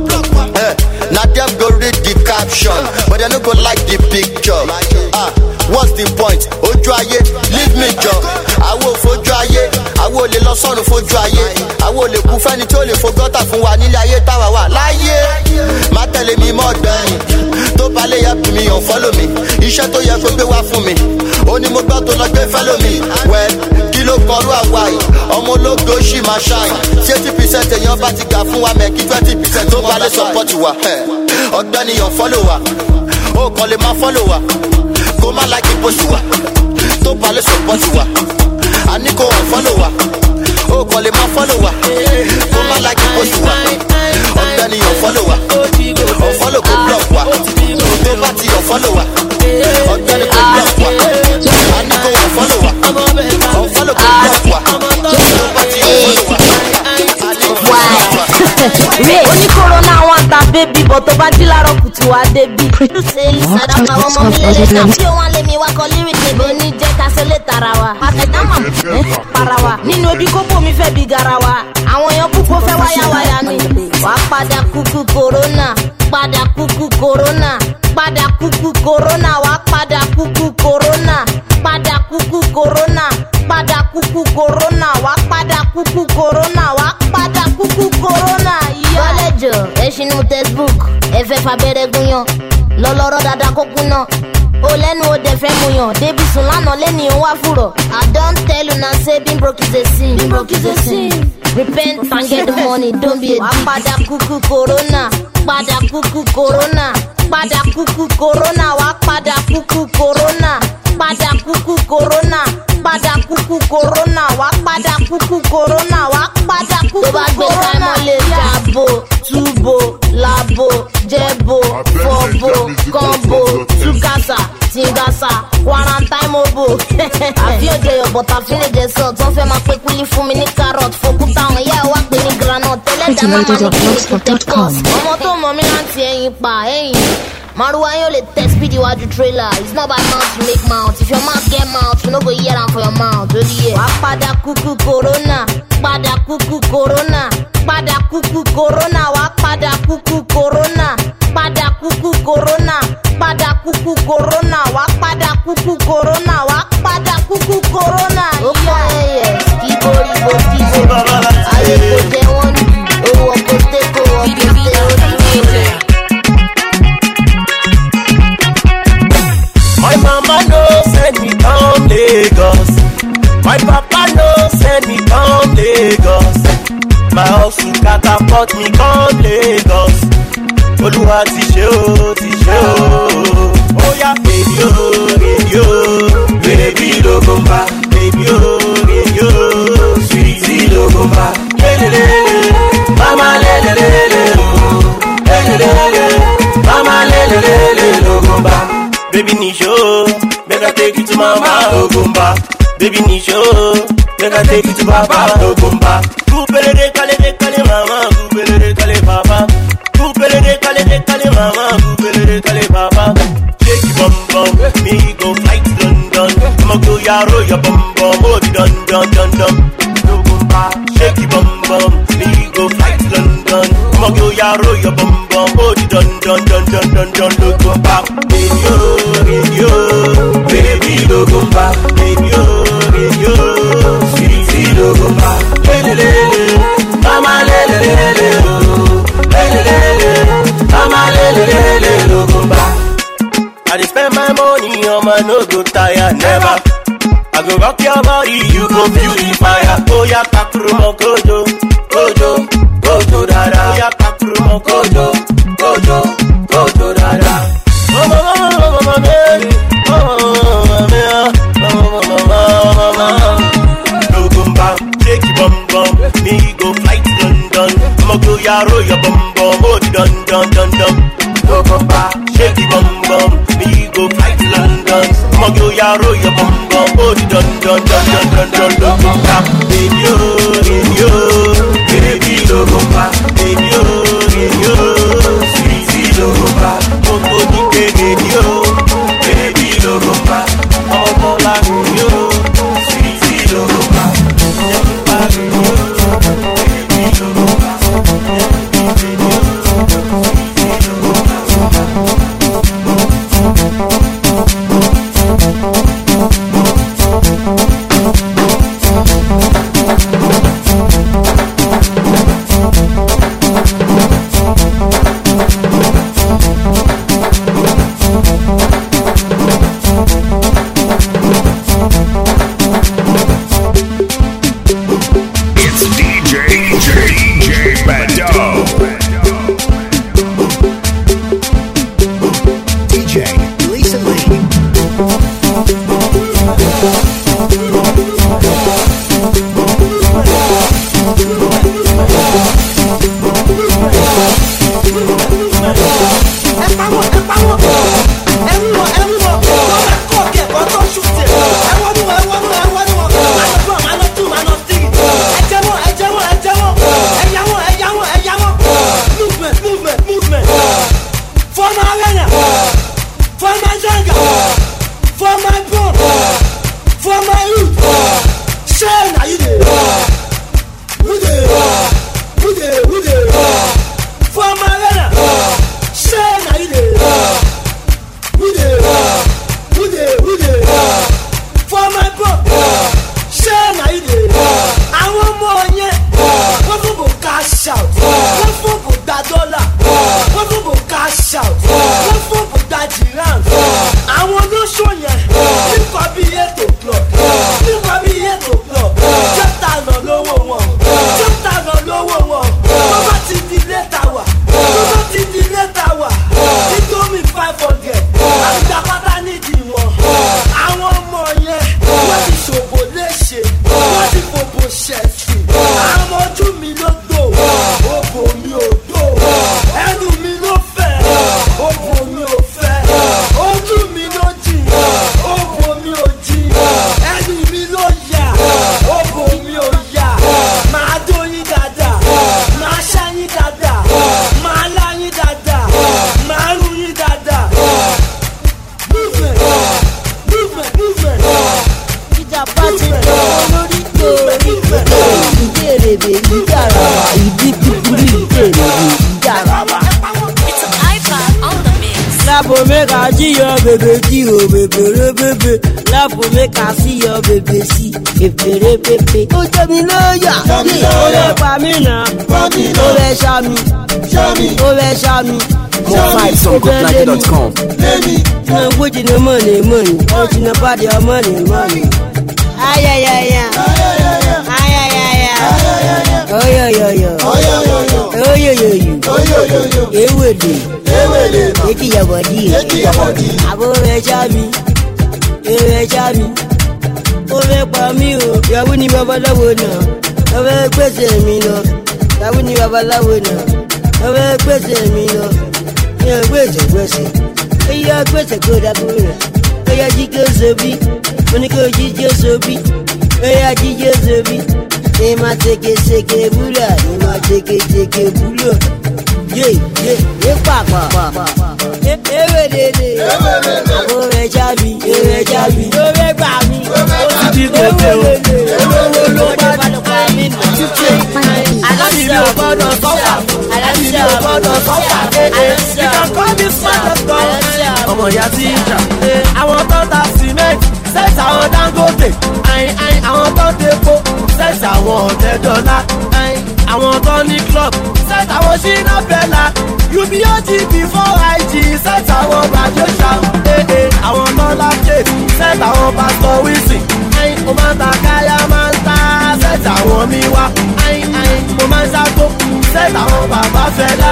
Eh, now them go read the caption, but they no go like the picture. Ah, what's the point? Ojú ayé, leave me jọ. Àwo fojú ayé, àwo lè lọ sọ́run fojú ayé. Àwo lè kú fẹ́ni tí ó lè fogọ́tà fún wa nílé ayé táwa wà láyé. Má tẹ̀lé mi mọ́ ọ̀gbẹ́rin, tó bá lè yẹ kí mi unfollow mi. Iṣẹ́ tó yẹ kó gbé wá fún mi, ó ní mo gbọ́ tó lọ gbé follow mi. Well, kí ló kọrú àwa yìí? Ọmọ ológo ṣì máa ṣáìn. Eighty percent èèyàn bá ti gbà fún wa mẹ́kí twenty percent tó bá lè support wa. Ọ̀gbẹ́ni unfollow wa, ó kàn lè má follow wa. Kó má like post wa, tó bá lè support wa. A ní kó unfollow wa, ó kàn lè má follow wa. Kó má like post wa. Ọ̀gbẹ́ni unfollow wa, unfollow kó block wa. Tó bá ti unfollow wa, ọ̀gbẹ́ni kó block wa. A ní kó unfollow wa, unfollow kó block wa. Tó bá ti unfollow wa. Only corona want a baby, but to bad laro kutu a debi. You say listen, I'm a woman. You want let me walk on lyric, boni je kasele tarawa. Akadama, parawa. Nino bi ko po mi fe bigarawa. Àwọn yan pupo fe waya waya ni. Wa pada kuku corona, pada kuku corona, pada kuku corona, wa pada kuku corona, pada kuku corona, pada kuku corona, wa pada kuku corona, wa pada kuku corona. Bọ́lẹ̀jọ̀ ẹ ṣinú textbook ẹ fẹ́ fàbẹ̀rẹ̀ gúnyàn lọ́lọ́rọ́ dáadáa kó kúnná ó lẹ́nu ó dẹ̀ fẹ́ mu yàn débi sùn lánàá lẹ́ni ó wá fúrọ̀. I don tell you na say being broke is a sin. Being broke is a sin. Repent and get the money, don't be a dick. Wà padà kúkú corona, padà kúkú corona, padà kúkú corona, wà padà kúkú corona, padà kúkú corona, padà kúkú corona, wà padà kúkú corona, wà padà kúkú corona. Tó bá gbé táìmọ̀ lè dàbò, túbò, làbò, jẹ́bò, fọ́bò, kọ́ńbò, túkàsà, tìǹgàsà, quarantine mobo. Àfi òjò yọ̀ bọ̀tà fílẹ̀ jẹ sọ̀ tó ń fẹ́ máa pé kúlí fún mi ní carrot. Fòkúta àwọn ìyá ẹ̀ wá pé ní granite. Tẹ́lẹ̀ dá máa máa ní kí ní kí tẹ̀ pọ̀. Ọmọ tó mọ̀ mí láti ẹ̀yìn pa ẹ̀yìn. Maruwa yóò lè test speed iwájú trailer. It's not by mouth to make mouth. If your mouth get mouth, you no go hear am for your mouth. Ó di yẹ. Wà padà kúkú corona, padà kúkú corona, padà kúkú corona, wà padà kúkú corona, padà kúkú corona, padà kúkú corona, wà padà kúkú corona, wà padà kúkú corona. Ó kọ́ ẹyẹ kíbo ibo kíbo. Ayé kò jẹ wọ́n ní owó kò tẹ́ kó wọ́n kò tẹ́ ó ti wọlé. My mama no send me come Lagos. My papa no send me come Lagos. My house catapult me come Lagos. Olúwa ti ṣe o, ti ṣe o. Oya baby o, logomba, baby oh, baby oh, sweetie logomba, lele lele, mama lele lele oh, lele lele, mama lele lele logomba. Baby Nisho, make I take you to mama logomba. Baby Nisho, make I take you to papa logomba. Kupele de kale de kale mama, kupele de kale papa. Kupele de kale de kale mama, kupele de kale papa. Shake your bum bum, me go fly to London. I'ma go yaro your bum bum, oh dun dun dun dun. Logomba, shake your bum bum, me go fly to London. I'ma go yaro your bum bum, oh dun dun dun dun dun dun. Logomba, baby oh, baby oh, baby logomba, baby oh, baby oh, sweetie logomba, lele lele, mama lele lele oh, lele lele, mama lele lele logomba. I dey spend my money on my no go tire, never. I go rock your body, you go feel the fire. Oh yeah, kakrumo kojo, kojo, kojo dada. Oh yeah, kakrumo kojo, kojo, kojo dada. Oh mama, mama, mama, baby. Oh mama, mama, mama, mama, mama. Logomba, shake your bum bum, me go fly to London. I'ma go yaro your bum bum, oh dun dun dun dun. Logomba, shake your bum bum, me go fly to London. I'ma go yaro your bum bum, oh dun dun dun dun dun dun. Logomba, baby oh, baby oh, baby logomba, baby oh, baby oh, sweetie logomba, oh oh baby oh, baby logomba, oh oh la baby oh, sweetie logomba, baby oh, baby logomba, baby oh, sweetie logomba. Baby, Gio, baby, baby, love will make I see your baby, see, if baby, baby. Oh, tell me, no, yeah, tell me, oh, yeah, Pamina, Pamina, oh, let Shami, Shami, oh, let Shami, more vibes on good life dot com. Let me, I'm putting the money, money, putting the body of money, money. Ay, ay, ay, ay, ay, ay, ay, ay, oh, yeah, yeah, yeah, oh, yeah, yeah, yeah, oh, yeah, yeah, yeah, oh, yeah, yeah, yeah, it would be. Take your body, take your body. Abo rejami, e rejami. O pa mí o. Ìyàwó ni babaláwo náà. Ẹ fẹ́ gbèsè mi lọ. Ìyàwó ni babaláwo náà. Ẹ fẹ́ gbèsè mi lọ. Ẹ gbèsè gbèsè. Ẹ yá gbèsè kó dàbò rẹ̀. Ẹ yá jíjẹ́ sobi. Mo ní kó jíjẹ́ sobi. Ẹ yá jíjẹ́ sobi. Ẹ má teke seke búlọ̀. Ẹ má teke seke búlọ̀. Yé yé yé pàpà. Ewé dèdè. Àwọn rẹ̀ jábí. Ewé jábí. Ewé gbà mí. Ó ti di gbèsè o. Ewé ló dé balùwẹ̀ mi nù. Aláṣẹ ò gbọ́dọ̀ sọ́fà. Aláṣẹ ò gbọ́dọ̀ sọ́fà. Ìkàkọ́ mi sọ́dọ̀ gan. Ọmọ ìyá tí ń jà. Àwọn tó ta cement. Sẹ́ẹ̀sì àwọn Dangote. Àwọn tó depo. Sẹ́ẹ̀sì àwọn ọ̀tẹ̀dọ́lá. Àwọn tó ní club. Sẹ́ẹ̀sì àwọn ṣínà bẹ́là. U B O G before I G. Sẹ́ẹ̀sì àwọn Bàjọ́sà. Àwọn Tọ́lá Jade. Sẹ́ẹ̀sì àwọn Pastor Wilson. Mo máa ń ta káyà máa ń ta. Sẹ́ẹ̀sì àwọn mi wá. Mo máa ń ṣàtó. Sẹ́ẹ̀sì àwọn bàbá Fẹ́lá.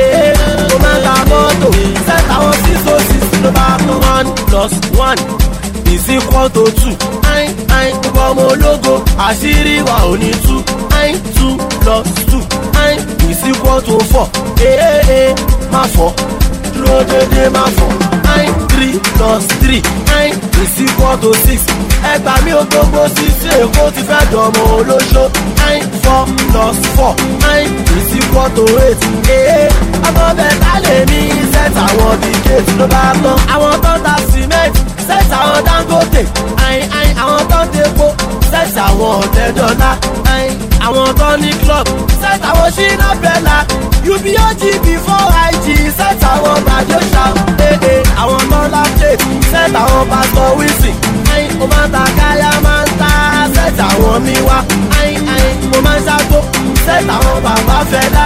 Mo máa ń ta mọ́tò. Sẹ́ẹ̀sì àwọn six oh six ló bá tó one plus one is equal to two. Ain ain gbogbo ọmọ ológo àṣírí wa ò ní tú. Ain two plus two. Ain is equal to four. Ee ee má fọ́ dúró dédé má fọ́. Ain three plus three. Ain is equal to six. Ẹgbàá mi ò gbogbo sísè èkó ti fẹ́ dọ̀mọ́ olóṣó. Ain four plus four. Ain is equal to eight. Ee ọmọ bẹ̀ta lè ní set àwọn dìgẹ́tì ló bá tán. Àwọn tó ta cement. Sẹ́ẹ̀sì àwọn Dangote. Àwọn tó ń depo. Sẹ́ẹ̀sì àwọn ọ̀tẹ̀dọ́lá. Àwọn tó ní club. Sẹ́ẹ̀sì àwọn ṣínà bẹ́là. U B O G before I G. Sẹ́ẹ̀sì àwọn Bàjọ́sà. Àwọn Tọ́lá Jade. Sẹ́ẹ̀sì àwọn Pastor Wilson. Mo máa ń ta káyà máa ń ta. Sẹ́ẹ̀sì àwọn mi wá. Mo máa ń ṣàtó. Sẹ́ẹ̀sì àwọn bàbá Fẹ́lá.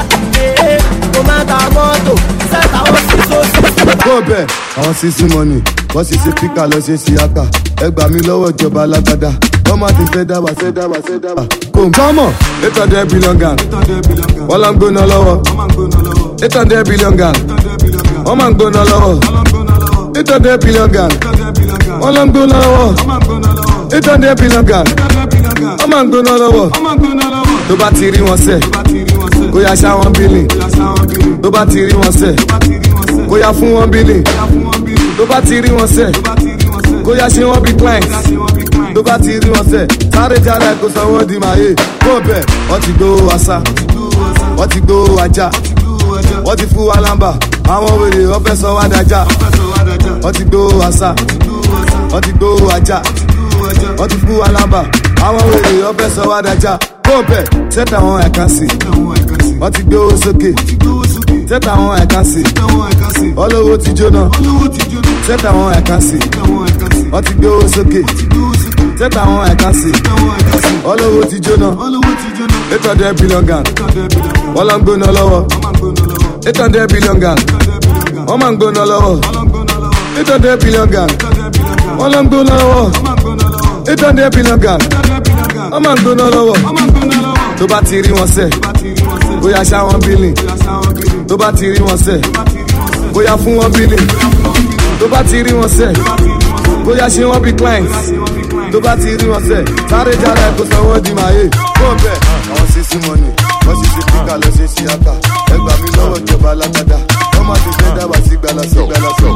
Mo máa ń ta mọ́tò. Sẹ́ẹ̀sì àwọn sísọ sísọ. Kó bẹ́ẹ̀ àwọn sísí mọ́nì wọ́n sì ṣe píkà lọ ṣe ṣíyàkà ẹ gbà mí lọ́wọ́ ìjọba alágbádá wọ́n má ti fẹ́ dábàá fẹ́ dábàá fẹ́ dábàá. kò ń bá mọ̀ eight hundred billion gang wọ́n lọ ń gbóná lọ́wọ́ eight hundred billion gang wọ́n máa ń gbóná lọ́wọ́ eight hundred billion gang wọ́n lọ ń gbóná lọ́wọ́ eight hundred billion gang wọ́n máa ń gbóná lọ́wọ́ tó bá ti rí wọn sẹ́ kó yá ṣá wọn bílì tó bá ti rí wọn sẹ́ kó yá fún wọn bílì tó bá ti rí wọn sẹ́ kó yá ṣe wọn bí client tó bá ti rí wọn sẹ́ sáré jáde kó sọ wọn di màáyé kó bẹ̀ wọ́n ti gbó àṣà wọ́n ti gbó ajá wọ́n ti fún wa lámbà àwọn wèrè wọ́n fẹ́ sọ wá dájá wọ́n ti gbó àṣà wọ́n ti gbó ajá wọ́n ti fún wa lámbà àwọn wèrè wọ́n fẹ́ sọ wá dájá kó bẹ̀ sẹ́tà wọn ẹ̀ka sí wọ́n ti gbó sókè sẹ́tà wọn ẹ̀ka sí olówó ti jóná sẹ́tà wọn ẹ̀ka sí wọ́n ti gbé owó sókè sẹ́tà wọn ẹ̀ka sí olówó ti jóná eight hundred billion gang wọ́n lọ ń gbóná lọ́wọ́ eight hundred billion gang wọ́n máa ń gbóná lọ́wọ́ eight hundred billion gang wọ́n lọ ń gbóná lọ́wọ́ eight hundred billion gang wọ́n máa ń gbóná lọ́wọ́ tó bá ti rí wọn sẹ́ bóyá ṣá wọn bílì tó bá ti rí wọn sẹ́ bóyá fún wọn bílì tó bá ti rí wọn sẹ́ bóyá ṣe wọn bí client tó bá ti rí wọn sẹ́ sáré jáde kó sọ wọn di màáyé kó bẹ́ẹ̀ àwọn sísí mọ́nì wọ́n sì ṣe píkà lọ ṣe ṣíyàkà ẹ gbà mí lọ́wọ́ ìjọba alágbádá wọ́n má ti fẹ́ dábàá sí gbàlá sí gbàlá sí.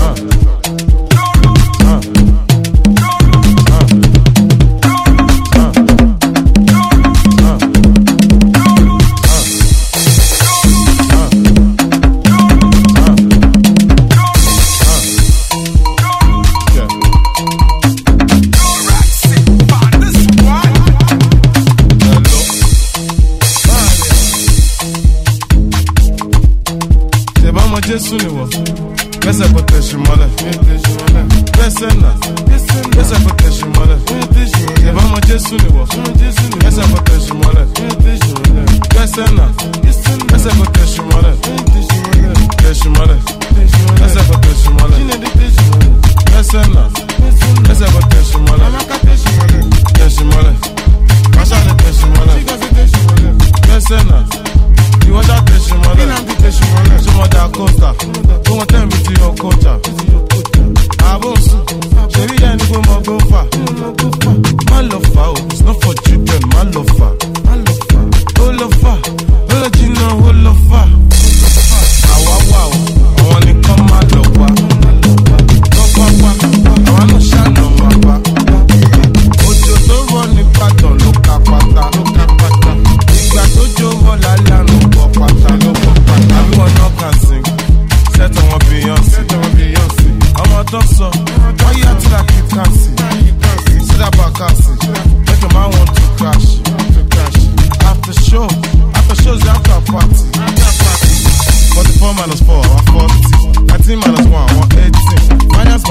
Jésù ni wọ̀, gbẹ́sẹ̀ kò tẹ̀sí mọ́lẹ̀, gbẹ́sẹ̀ náà, gbẹ́sẹ̀ kò tẹ̀sí mọ́lẹ̀, ìbá ọmọ Jésù ni wọ̀, gbẹ́sẹ̀ kò tẹ̀sí mọ́lẹ̀, gbẹ́sẹ̀ náà, gbẹ́sẹ̀ kò tẹ̀sí mọ́lẹ̀, tẹ̀sí mọ́lẹ̀, gbẹ́sẹ̀ kò tẹ̀sí mọ́lẹ̀, gbẹ́sẹ̀ náà, gbẹ́sẹ̀ kò tẹ̀sí mọ́lẹ̀, tẹ̀sí mọ́lẹ̀, pàṣẹ ni tẹ̀sí mọ́lẹ̀, gbẹ́sẹ̀ náà. You want that tẹ̀sí mọ́lẹ̀, ṣé mo dá kọ́ńtà, ó wọ́n tẹ̀ mí ti yọ kọ́ńtà. Àbò sùn, ṣèbí yẹn ni pé mo gbó fà, má lọ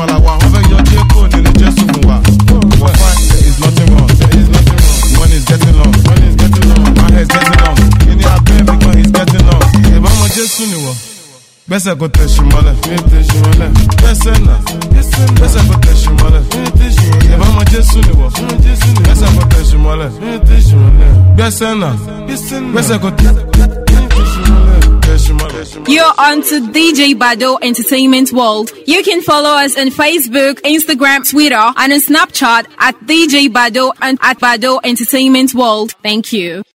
wọn là wà wọ́n fẹ́ yọ jẹ́ kó nínú jésù fún wa. Wọ́n fine, there is nothing wrong, there is nothing wrong. Money is getting long, money is getting long, my hair is getting long. Kíni abẹ́ mi kan is getting long. Ìbá ọmọ jésù ni wọ̀. Gbẹ́sẹ̀ kò tẹ̀sí mọ́lẹ̀, gbẹ́sẹ̀ náà, gbẹ́sẹ̀ kò tẹ̀sí mọ́lẹ̀. Ìbá ọmọ jésù ni wọ̀. Gbẹ́sẹ̀ kò tẹ̀sí mọ́lẹ̀, gbẹ́sẹ̀ náà, gbẹ́sẹ̀ kò tẹ̀sí mọ́lẹ̀. You're on to D J Bado Entertainment World. You can follow us on Facebook, Instagram, Twitter, and on Snapchat at D J Bado and at Bado Entertainment World. Thank you.